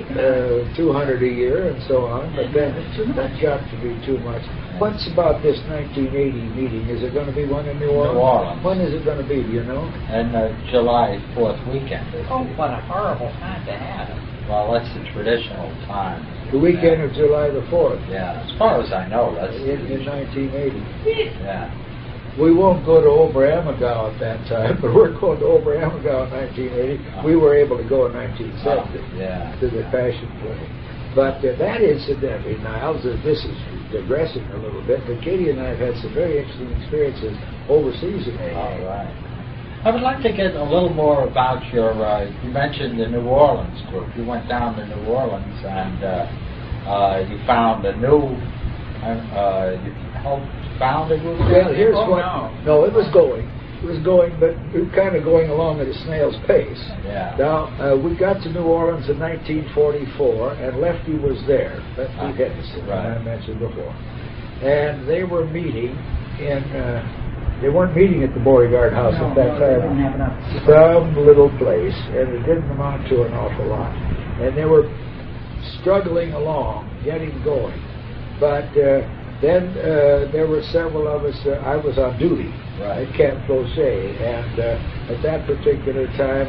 200 a year and so on, but then that got to be too much. What's about this 1980 meeting? Is it going to be one in New Orleans? New Orleans. When is it going to be, do you know? And July 4th weekend. Oh, what a horrible time to have. Well, that's the traditional time. The weekend of July the 4th. Yeah, as far as I know, that's in 1980. Yeah. We won't go to Oberammergau at that time, but we're going to Oberammergau in 1980. We were able to go in 1970 to the Passion Play. But that incidentally, Niles, this is digressing a little bit, but Katie and I have had some very interesting experiences overseas in AA. All right. I would like to get a little more about your, you mentioned the New Orleans group. You went down to New Orleans and you found a new, you helped found a group? Well, here's No, it was going. It was going, but it was kind of going along at a snail's pace. Yeah. Now, we got to New Orleans in 1944, and Lefty was there. Lefty Henderson, I mentioned before. And they were meeting in... they weren't meeting at the Beauregard House at that time. Some little place, and it didn't amount to an awful lot. And they were struggling along, getting going. But then there were several of us. I was on duty at Camp Flochet, and at that particular time,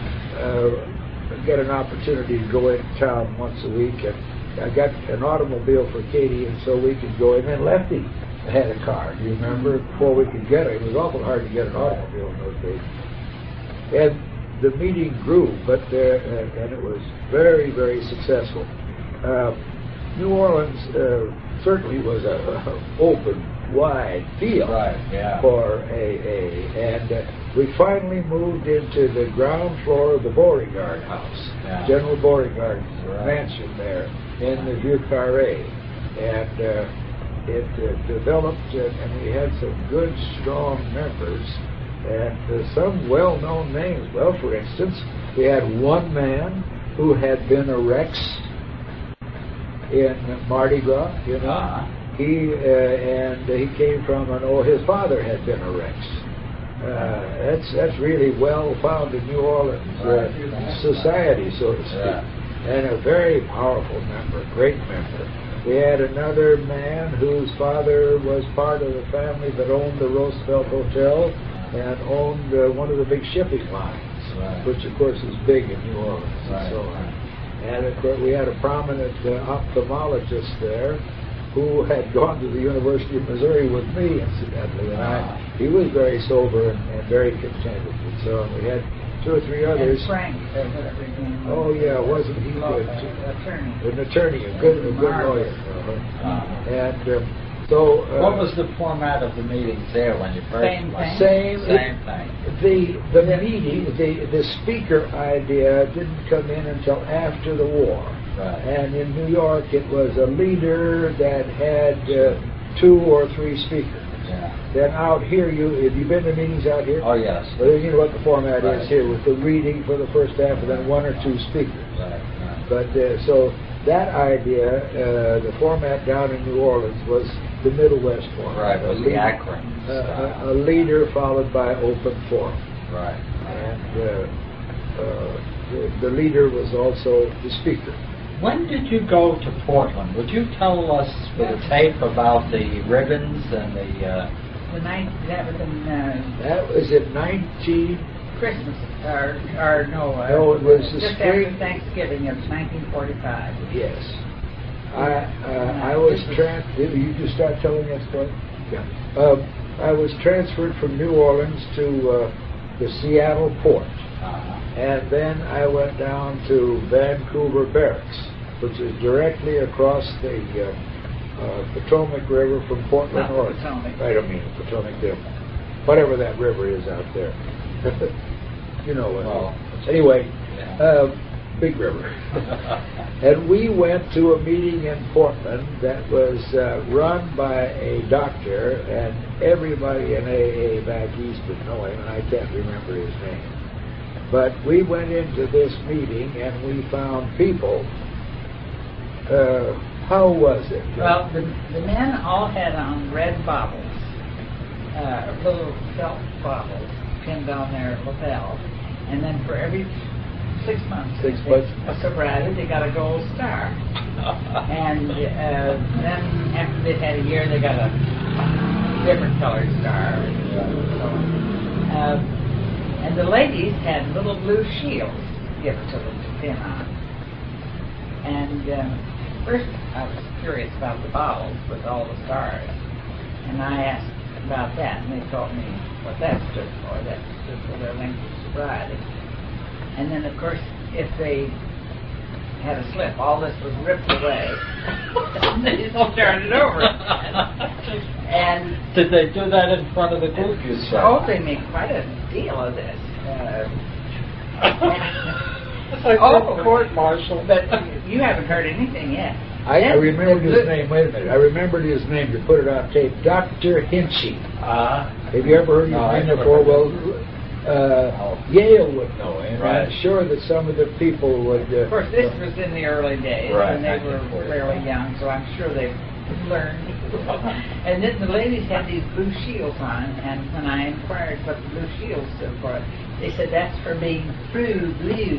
get an opportunity to go in town once a week, and I got an automobile for Katie, and so we could go. And then Lefty had a car. Do you remember? Before we could get it, it was awful hard to get an automobile in those days. And the meeting grew, but and it was very, very successful. New Orleans certainly was a open, wide field for AA, and we finally moved into the ground floor of the Beauregard House, General Beauregard's mansion there in the Vieux Carré, and it developed, and we had some good, strong members, and some well-known names. Well, for instance, we had one man who had been a Rex in Mardi Gras, you know. He came from his father had been a Rex. That's really well found in New Orleans society, so to speak, and a very powerful member, great member. We had another man whose father was part of the family that owned the Roosevelt Hotel and owned one of the big shipping lines, which of course is big in New Orleans and so on. And of course we had a prominent ophthalmologist there who had gone to the University of Missouri with me, incidentally, and he was very sober and very contented and so on. We had two or three others. And Frank, whatever his name was. Oh yeah, wasn't he good? An attorney, a good lawyer. And so. What was the format of the meetings there when you first? Same thing. Same thing. The meeting, the speaker idea didn't come in until after the war. Right. And in New York, it was a leader that had 2 or 3 speakers. Yeah. Then out here, have you been to meetings out here? Oh, yes. Well, you know what the format is here, with the reading for the first half and then 1 or 2 speakers. Right. But so that idea, the format down in New Orleans was the Middle West format. Right, it was the Akron. A leader followed by open forum. Right. And the leader was also the speaker. When did you go to Portland? Would you tell us with a tape about the ribbons and the... That was in 19... Christmas, or no, it was the just spring. after Thanksgiving of 1945. Yes. I was you just start telling that story? Yeah. I was transferred from New Orleans to the Seattle port. And then I went down to Vancouver Barracks, which is directly across the Potomac River from Portland, Oregon. I don't mean the Potomac River. Whatever that river is out there. You know what? Well, anyway, big river. And we went to a meeting in Portland that was run by a doctor, and everybody in AA back east would know him, and I can't remember his name. But we went into this meeting and we found people. How was it? Well, the men all had on red bottles, little felt bottles pinned on their lapels, and then for every 6 months of sobriety, they got a gold star. And then after they had a year, they got a different colored star. And the ladies had little blue shields given to them to pin on. And first I was curious about the bottles with all the stars. And I asked about that, and they told me what that stood for. That stood for their length of sobriety. And then, of course, if they had a slip, all this was ripped away. They just turned it over. And did they do that in front of the group, you said? Oh, they made quite a deal of this. It's like court martial. But you haven't heard anything yet. I remembered his name. Wait a minute. I remembered his name to put it on tape. Dr. Hinchey. Have you ever heard his name before? Well, Yale would know him. Right. I'm sure that some of the people would... of course, this was in the early days, right, when they were fairly young, so I'm sure they learned. And then the ladies had these blue shields on, and when I inquired what the blue shields stood for, they said that's for being blue.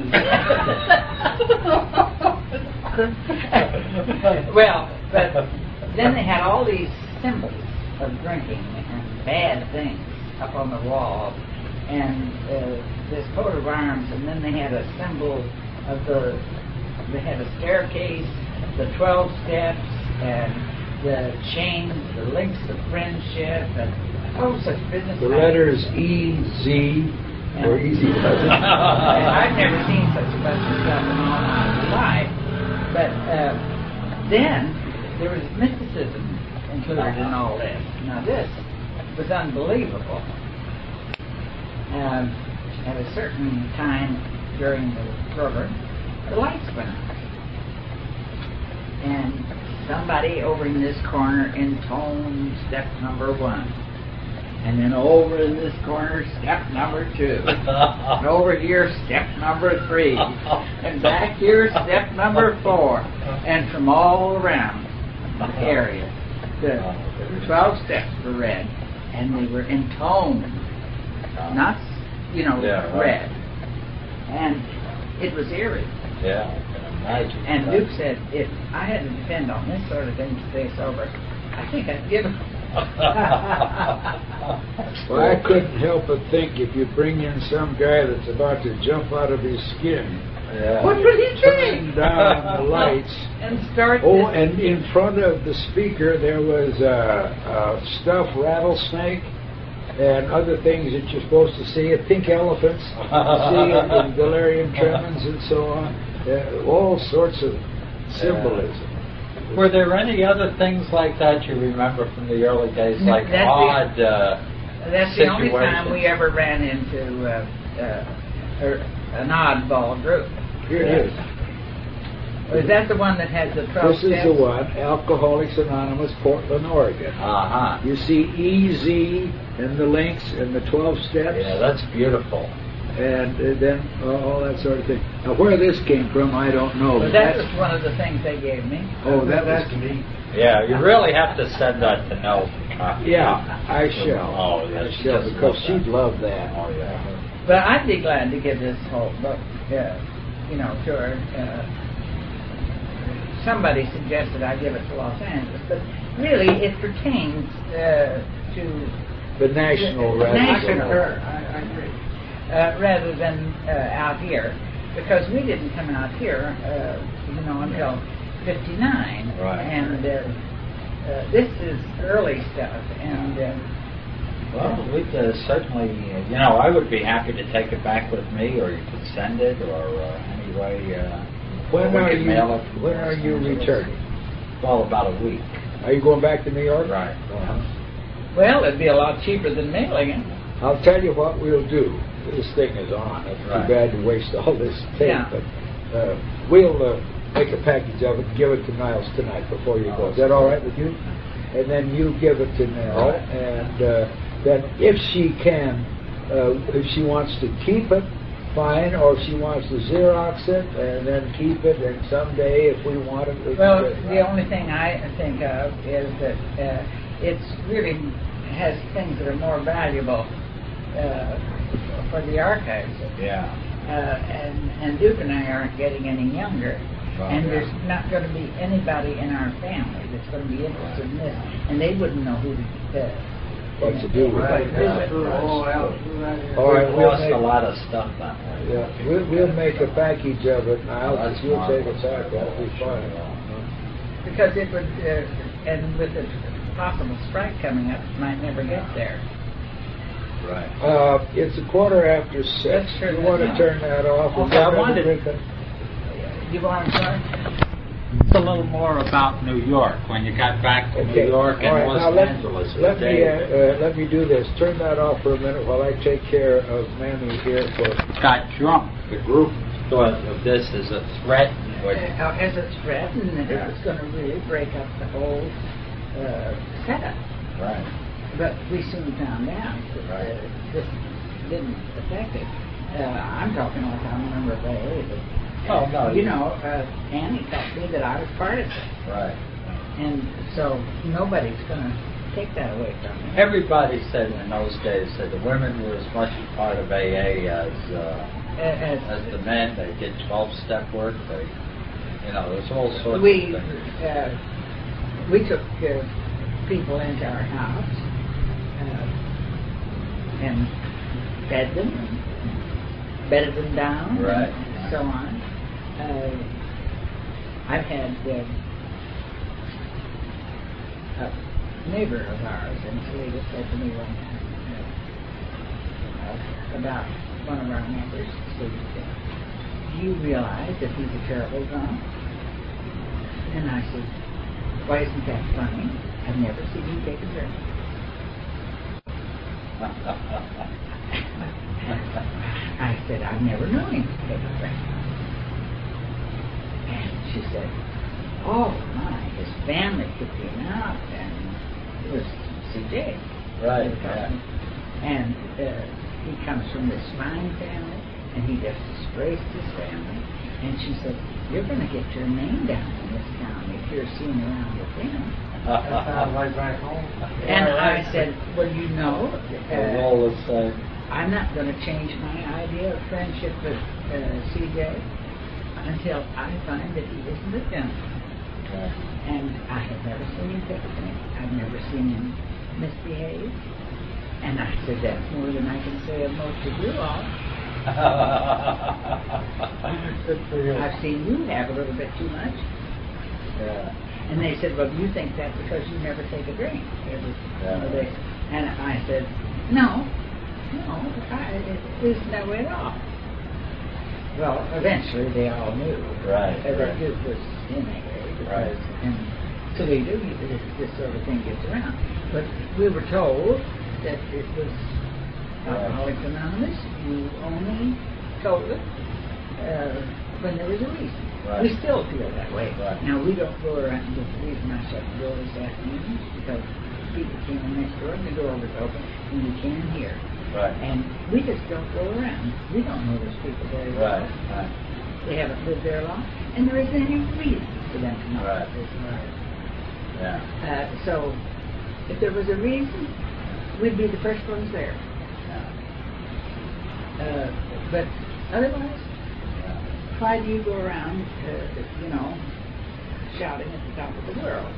Well, but then they had all these symbols of drinking and bad things up on the wall, and this coat of arms, and then they had a symbol of they had a staircase, the 12 steps, and the chains, the links of friendship, and such business. The letters E, Z, Or easy does it? I've never seen such a bunch of stuff in all my life. But then there was mysticism included in all this. Now this was unbelievable. At a certain time during the program, the lights went out. And somebody over in this corner intoned step number 1. And then over in this corner, step number 2. And over here, step number 3. And back here, step number 4. And from all around the area, the 12 steps were read. And they were intoned, not, read. And it was eerie. Yeah, I can imagine. And Duke said, if I had to depend on this sort of thing to stay sober, I think I'd give it. Well, I couldn't help but think if you bring in some guy that's about to jump out of his skin, what would he turn do? down the lights. And start Oh, this. and in front of the speaker there was a stuffed rattlesnake and other things that you're supposed to see, pink elephants, see in delirium tremens and so on. All sorts of symbolism. Were there any other things like that you remember from the early days, like That's odd That's the only time we ever ran into an oddball group. Here it is. Was that the one that had the 12 This is the one, Alcoholics Anonymous, Portland, Oregon. Uh-huh. You see EZ and the links and the 12 steps. Yeah, that's beautiful. And then all that sort of thing. Now, where this came from, I don't know. But that was one of the things they gave me. Oh, that's neat. Yeah, you really have to send that to Nell. Yeah, I shall. Oh, yeah, I she shall, just because loved she'd that. love that. Oh, yeah. But I'd be glad to give this whole book, to her. Somebody suggested I give it to Los Angeles, but really it pertains to The national national. I agree. Rather than out here, because we didn't come out here, until '59, Right. And this is early stuff, and Well, we certainly, I would be happy to take it back with me, or you could send it, or anyway. When we are could you? mail it from When Los are you Angeles. returning? Well, about a week. Are you going back to New York? Right. Uh-huh. well, it'd be a lot cheaper than mailing it. I'll tell you what we'll do. This thing is on. It's Right. too bad to waste all this tape, Yeah. but we'll make a package of it and give it to Niles tonight before you go. Is that all right with you? And then you give it to Nell, Right. and then if she can, if she wants to keep it, fine, or if she wants to Xerox it and then keep it, and someday if we want it, we can Well, get it. the only thing I think of is that it's really has things that are more valuable for the archives. Yeah. And Duke and I aren't getting any younger, Well, and yeah. there's not going to be anybody in our family that's going to be interested in this, and they wouldn't know who to What to do with what it. to do with it. All All right, right, we'll lost make- a lot of stuff that way. Yeah, we'll make a package of it, Niles, That's and we'll take it marvelous. back. That'll be Sure, fine. yeah. Because it would, and with the possible strike coming up, it might never get there. Right. It's 6:15. Let's turn You that want to down. turn that off? Okay, I wanted- You want to start? It's a little more about New York, when you got back to New York and All right, Los now Angeles. with let Dave. me do this. Turn that off for a minute while I take care of Mammy here for. Got drunk. The group thought of this as a threat. As it's threatened, that it was going to really break up the whole setup. Right. But we soon found out that Right. this didn't affect it. I'm talking like I'm a member of AA, but Oh, no. Annie told me that I was part of it. Right. And so nobody's going to take that away from me. Everybody said in those days that the women were as much a part of AA as the men. They did 12-step work. There's all sorts we of things. we took people into our house and fed them and bedded them down, Right. and so on. I've had a neighbor of ours in Toledo said to me one time about one of our members said, do you realize that he's a terrible drunk? And I said, why isn't that funny? I've never seen him take a drink. I said, I've never known him to take a drink. And she said, oh my, his family kicked him out, and it was C.J. Right, yeah. And he comes from this fine family, and he just disgraced his family. And she said, you're going to get your name down in this town if you're seen around with him. That sounds like back home. And I said, well, you know, all the same. I'm not going to change my idea of friendship with C.J. until I find that he isn't a gentleman. Yeah. And I have never seen him take a drink. I've never seen him misbehave. And I said, that's more than I can say of most of you all. Good for you. I've seen you have a little bit too much. Yeah. And they said, well, you think that because you never take a drink. And I said, no, it isn't that way at all. Well, eventually they all knew Right, that right. it was in AA because Right. in Toledo this sort of thing gets around. But we were told that it was Alcoholics Anonymous. You only told it when there was a reason. Right. We still feel that way. Right. Now, we don't go around. The reason I shut the door this afternoon is because people came in next door and the door was open and you can hear. Right. And we just don't go around. We don't know those people very well. Right. Right. They haven't lived there long, and there isn't any reason for them to know. Right. Right. Yeah. So, if there was a reason, we'd be the first ones there. Yeah. But otherwise, Yeah. why do you go around, shouting at the top of the world?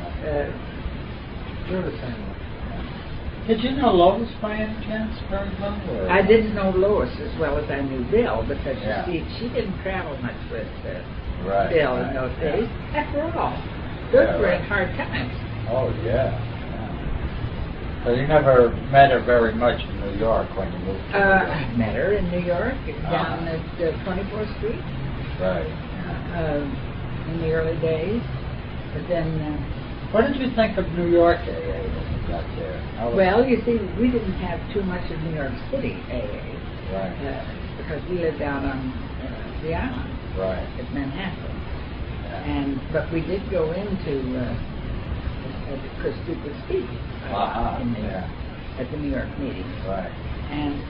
You're the same one. Did you know Lois by any chance very well? Or? I didn't know Lois as well as I knew Bill because Yeah. you see, she didn't travel much with Right, Bill right, in those yeah. days. After all, those Yeah, were right. in hard times. Oh, yeah. But you never met her very much in New York when you moved to New York. I met her in New York down at 24th Street Right. Yeah. in the early days. But then, What did you think of New York AA when you got there? well, you see, we didn't have too much of New York City AA Right. because we lived out on the island Right. at Manhattan. Yeah. But we did go into Chris Duke was speaking at the New York meeting. Right. And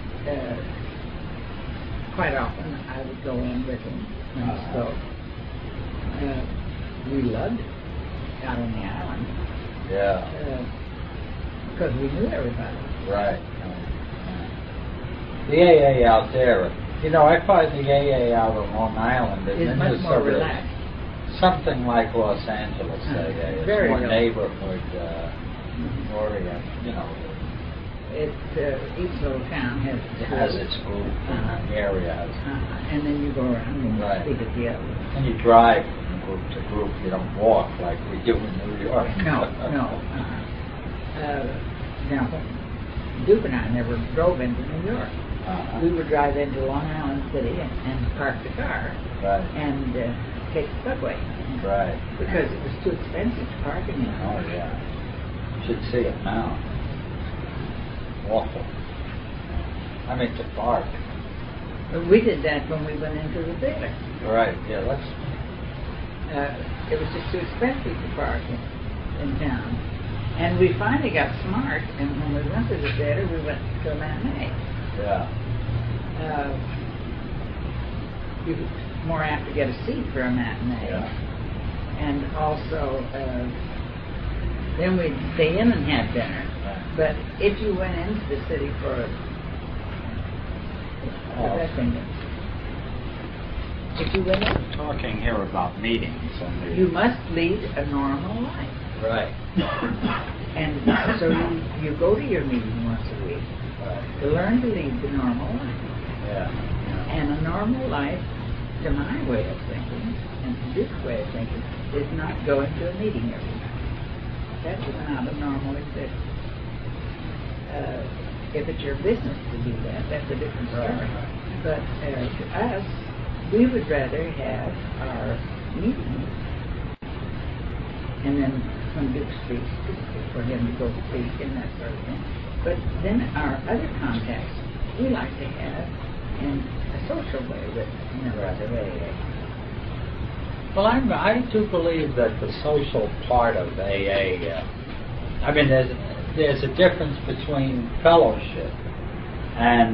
quite often I would go in with him when he spoke. We loved it out on the island Yeah. because we knew everybody. Right. The AA out there, I find the AA out on Long Island is It's much more sort of relaxed. something like Los Angeles AA. It's Very more relaxed. neighborhood oriented, Each little town has It has its group, the area has. and then you go around and you Right. speak at the others. And you drive from group to group. You don't walk like we do in New York. No. Now, Duke and I never drove into New York. We would drive into Long Island City and park the car Right. and take the subway Right. because it was too expensive to park in there. Oh, yeah. Should see it now. Awful. I mean, to park. But we did that when we went into the theater. Right. Yeah, let's. It was just too expensive to park in town. And we finally got smart, and when we went to the theater, we went to a matinee. Yeah. You were more apt to get a seat for a matinee. Yeah. And also, then we'd stay in and have dinner. Right. But if you went into the city for if you went in, Talking here about meetings and you must lead a normal life. Right. And so you go to your meeting once a week Right. to learn to lead the normal life. Yeah. And a normal life, to my way of thinking, and to Duke's way of thinking, is not going to a meeting every night. That is not a normal existence. if it's your business to do that, that's a different story. Right. But to us, we would rather have our meetings and then some Duke speaks for him to go speak and that sort of thing. But then our other contacts we like to have in a social way with members of AA. Well, I do believe that the social part of AA, I mean, there's a difference between fellowship and,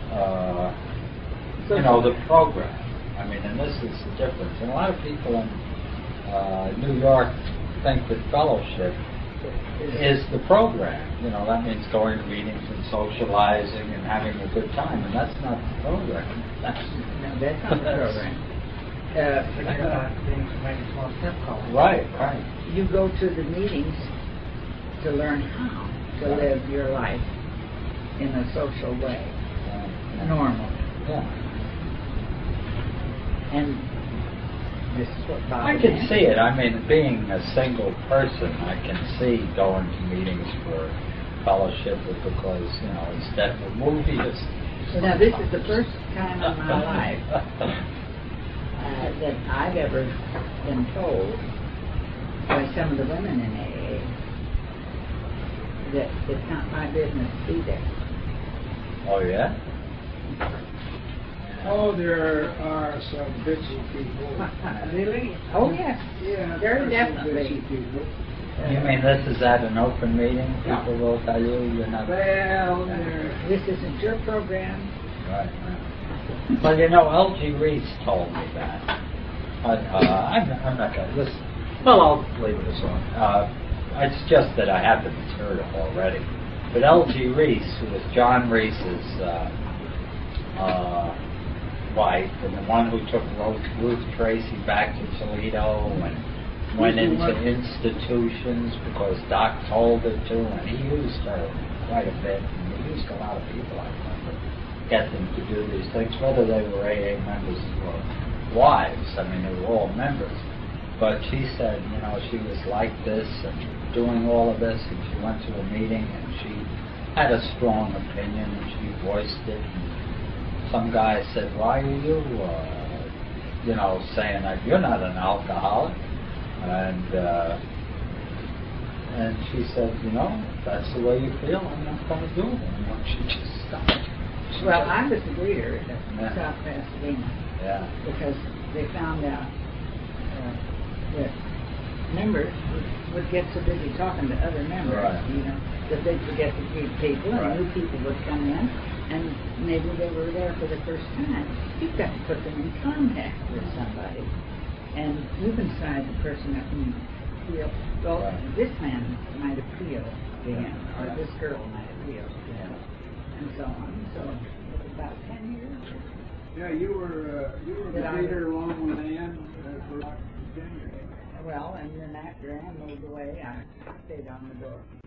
the program. I mean, and this is the difference. And a lot of people in New York think that fellowship is the program. That means going to meetings and socializing and having a good time, and that's not the program. No, that's not the program. Forget about things to make small step calls. Right. You go to the meetings to learn how to live your life in a social way, normal. Yeah. And this is what Bob I can see it. I mean, being a single person, I can see going to meetings for fellowship because, instead of a movie, it's... Now, this is the first time in my life that I've ever been told by some of the women in AA that it's not my business to be there. Oh, yeah? Oh, there are some bitchy people. Really? Oh, yes. Yeah, Very there are some definitely. bitchy people. You mean this is at an open meeting? People will tell you you're not... Well, This isn't your program. Right. Well, L.G. Reese told me that. I'm not going to listen. Well, I'll leave it alone. It's just that I have the material already. But L.G. Reese, who was John Reese's wife, and the one who took Ruth Tracy back to Toledo and went into institutions because Doc told her to, and he used her quite a bit. And he used a lot of people, I remember, get them to do these things, whether they were AA members or wives. I mean, they were all members. But she said, she was like this and doing all of this, and she went to a meeting and she had a strong opinion and she voiced it. And some guy said, why are you, saying that you're not an alcoholic? And she said, if that's the way you feel, I'm not going to do it anymore. She just stopped. Well, I was a greeter at South Pasadena. Yeah. Because they found out that members would get so busy talking to other members, that they'd forget to greet people, and new people would come in, and maybe they were there for the first time. You've got to put them in contact with somebody, and move inside the person that can feel, well, this man might appeal to him, or this girl might appeal to him, and so on. So, about 10 years. yeah, you were the leader along with Ann for like 10 years. Well, and then after Ann moved away, I stayed on the board.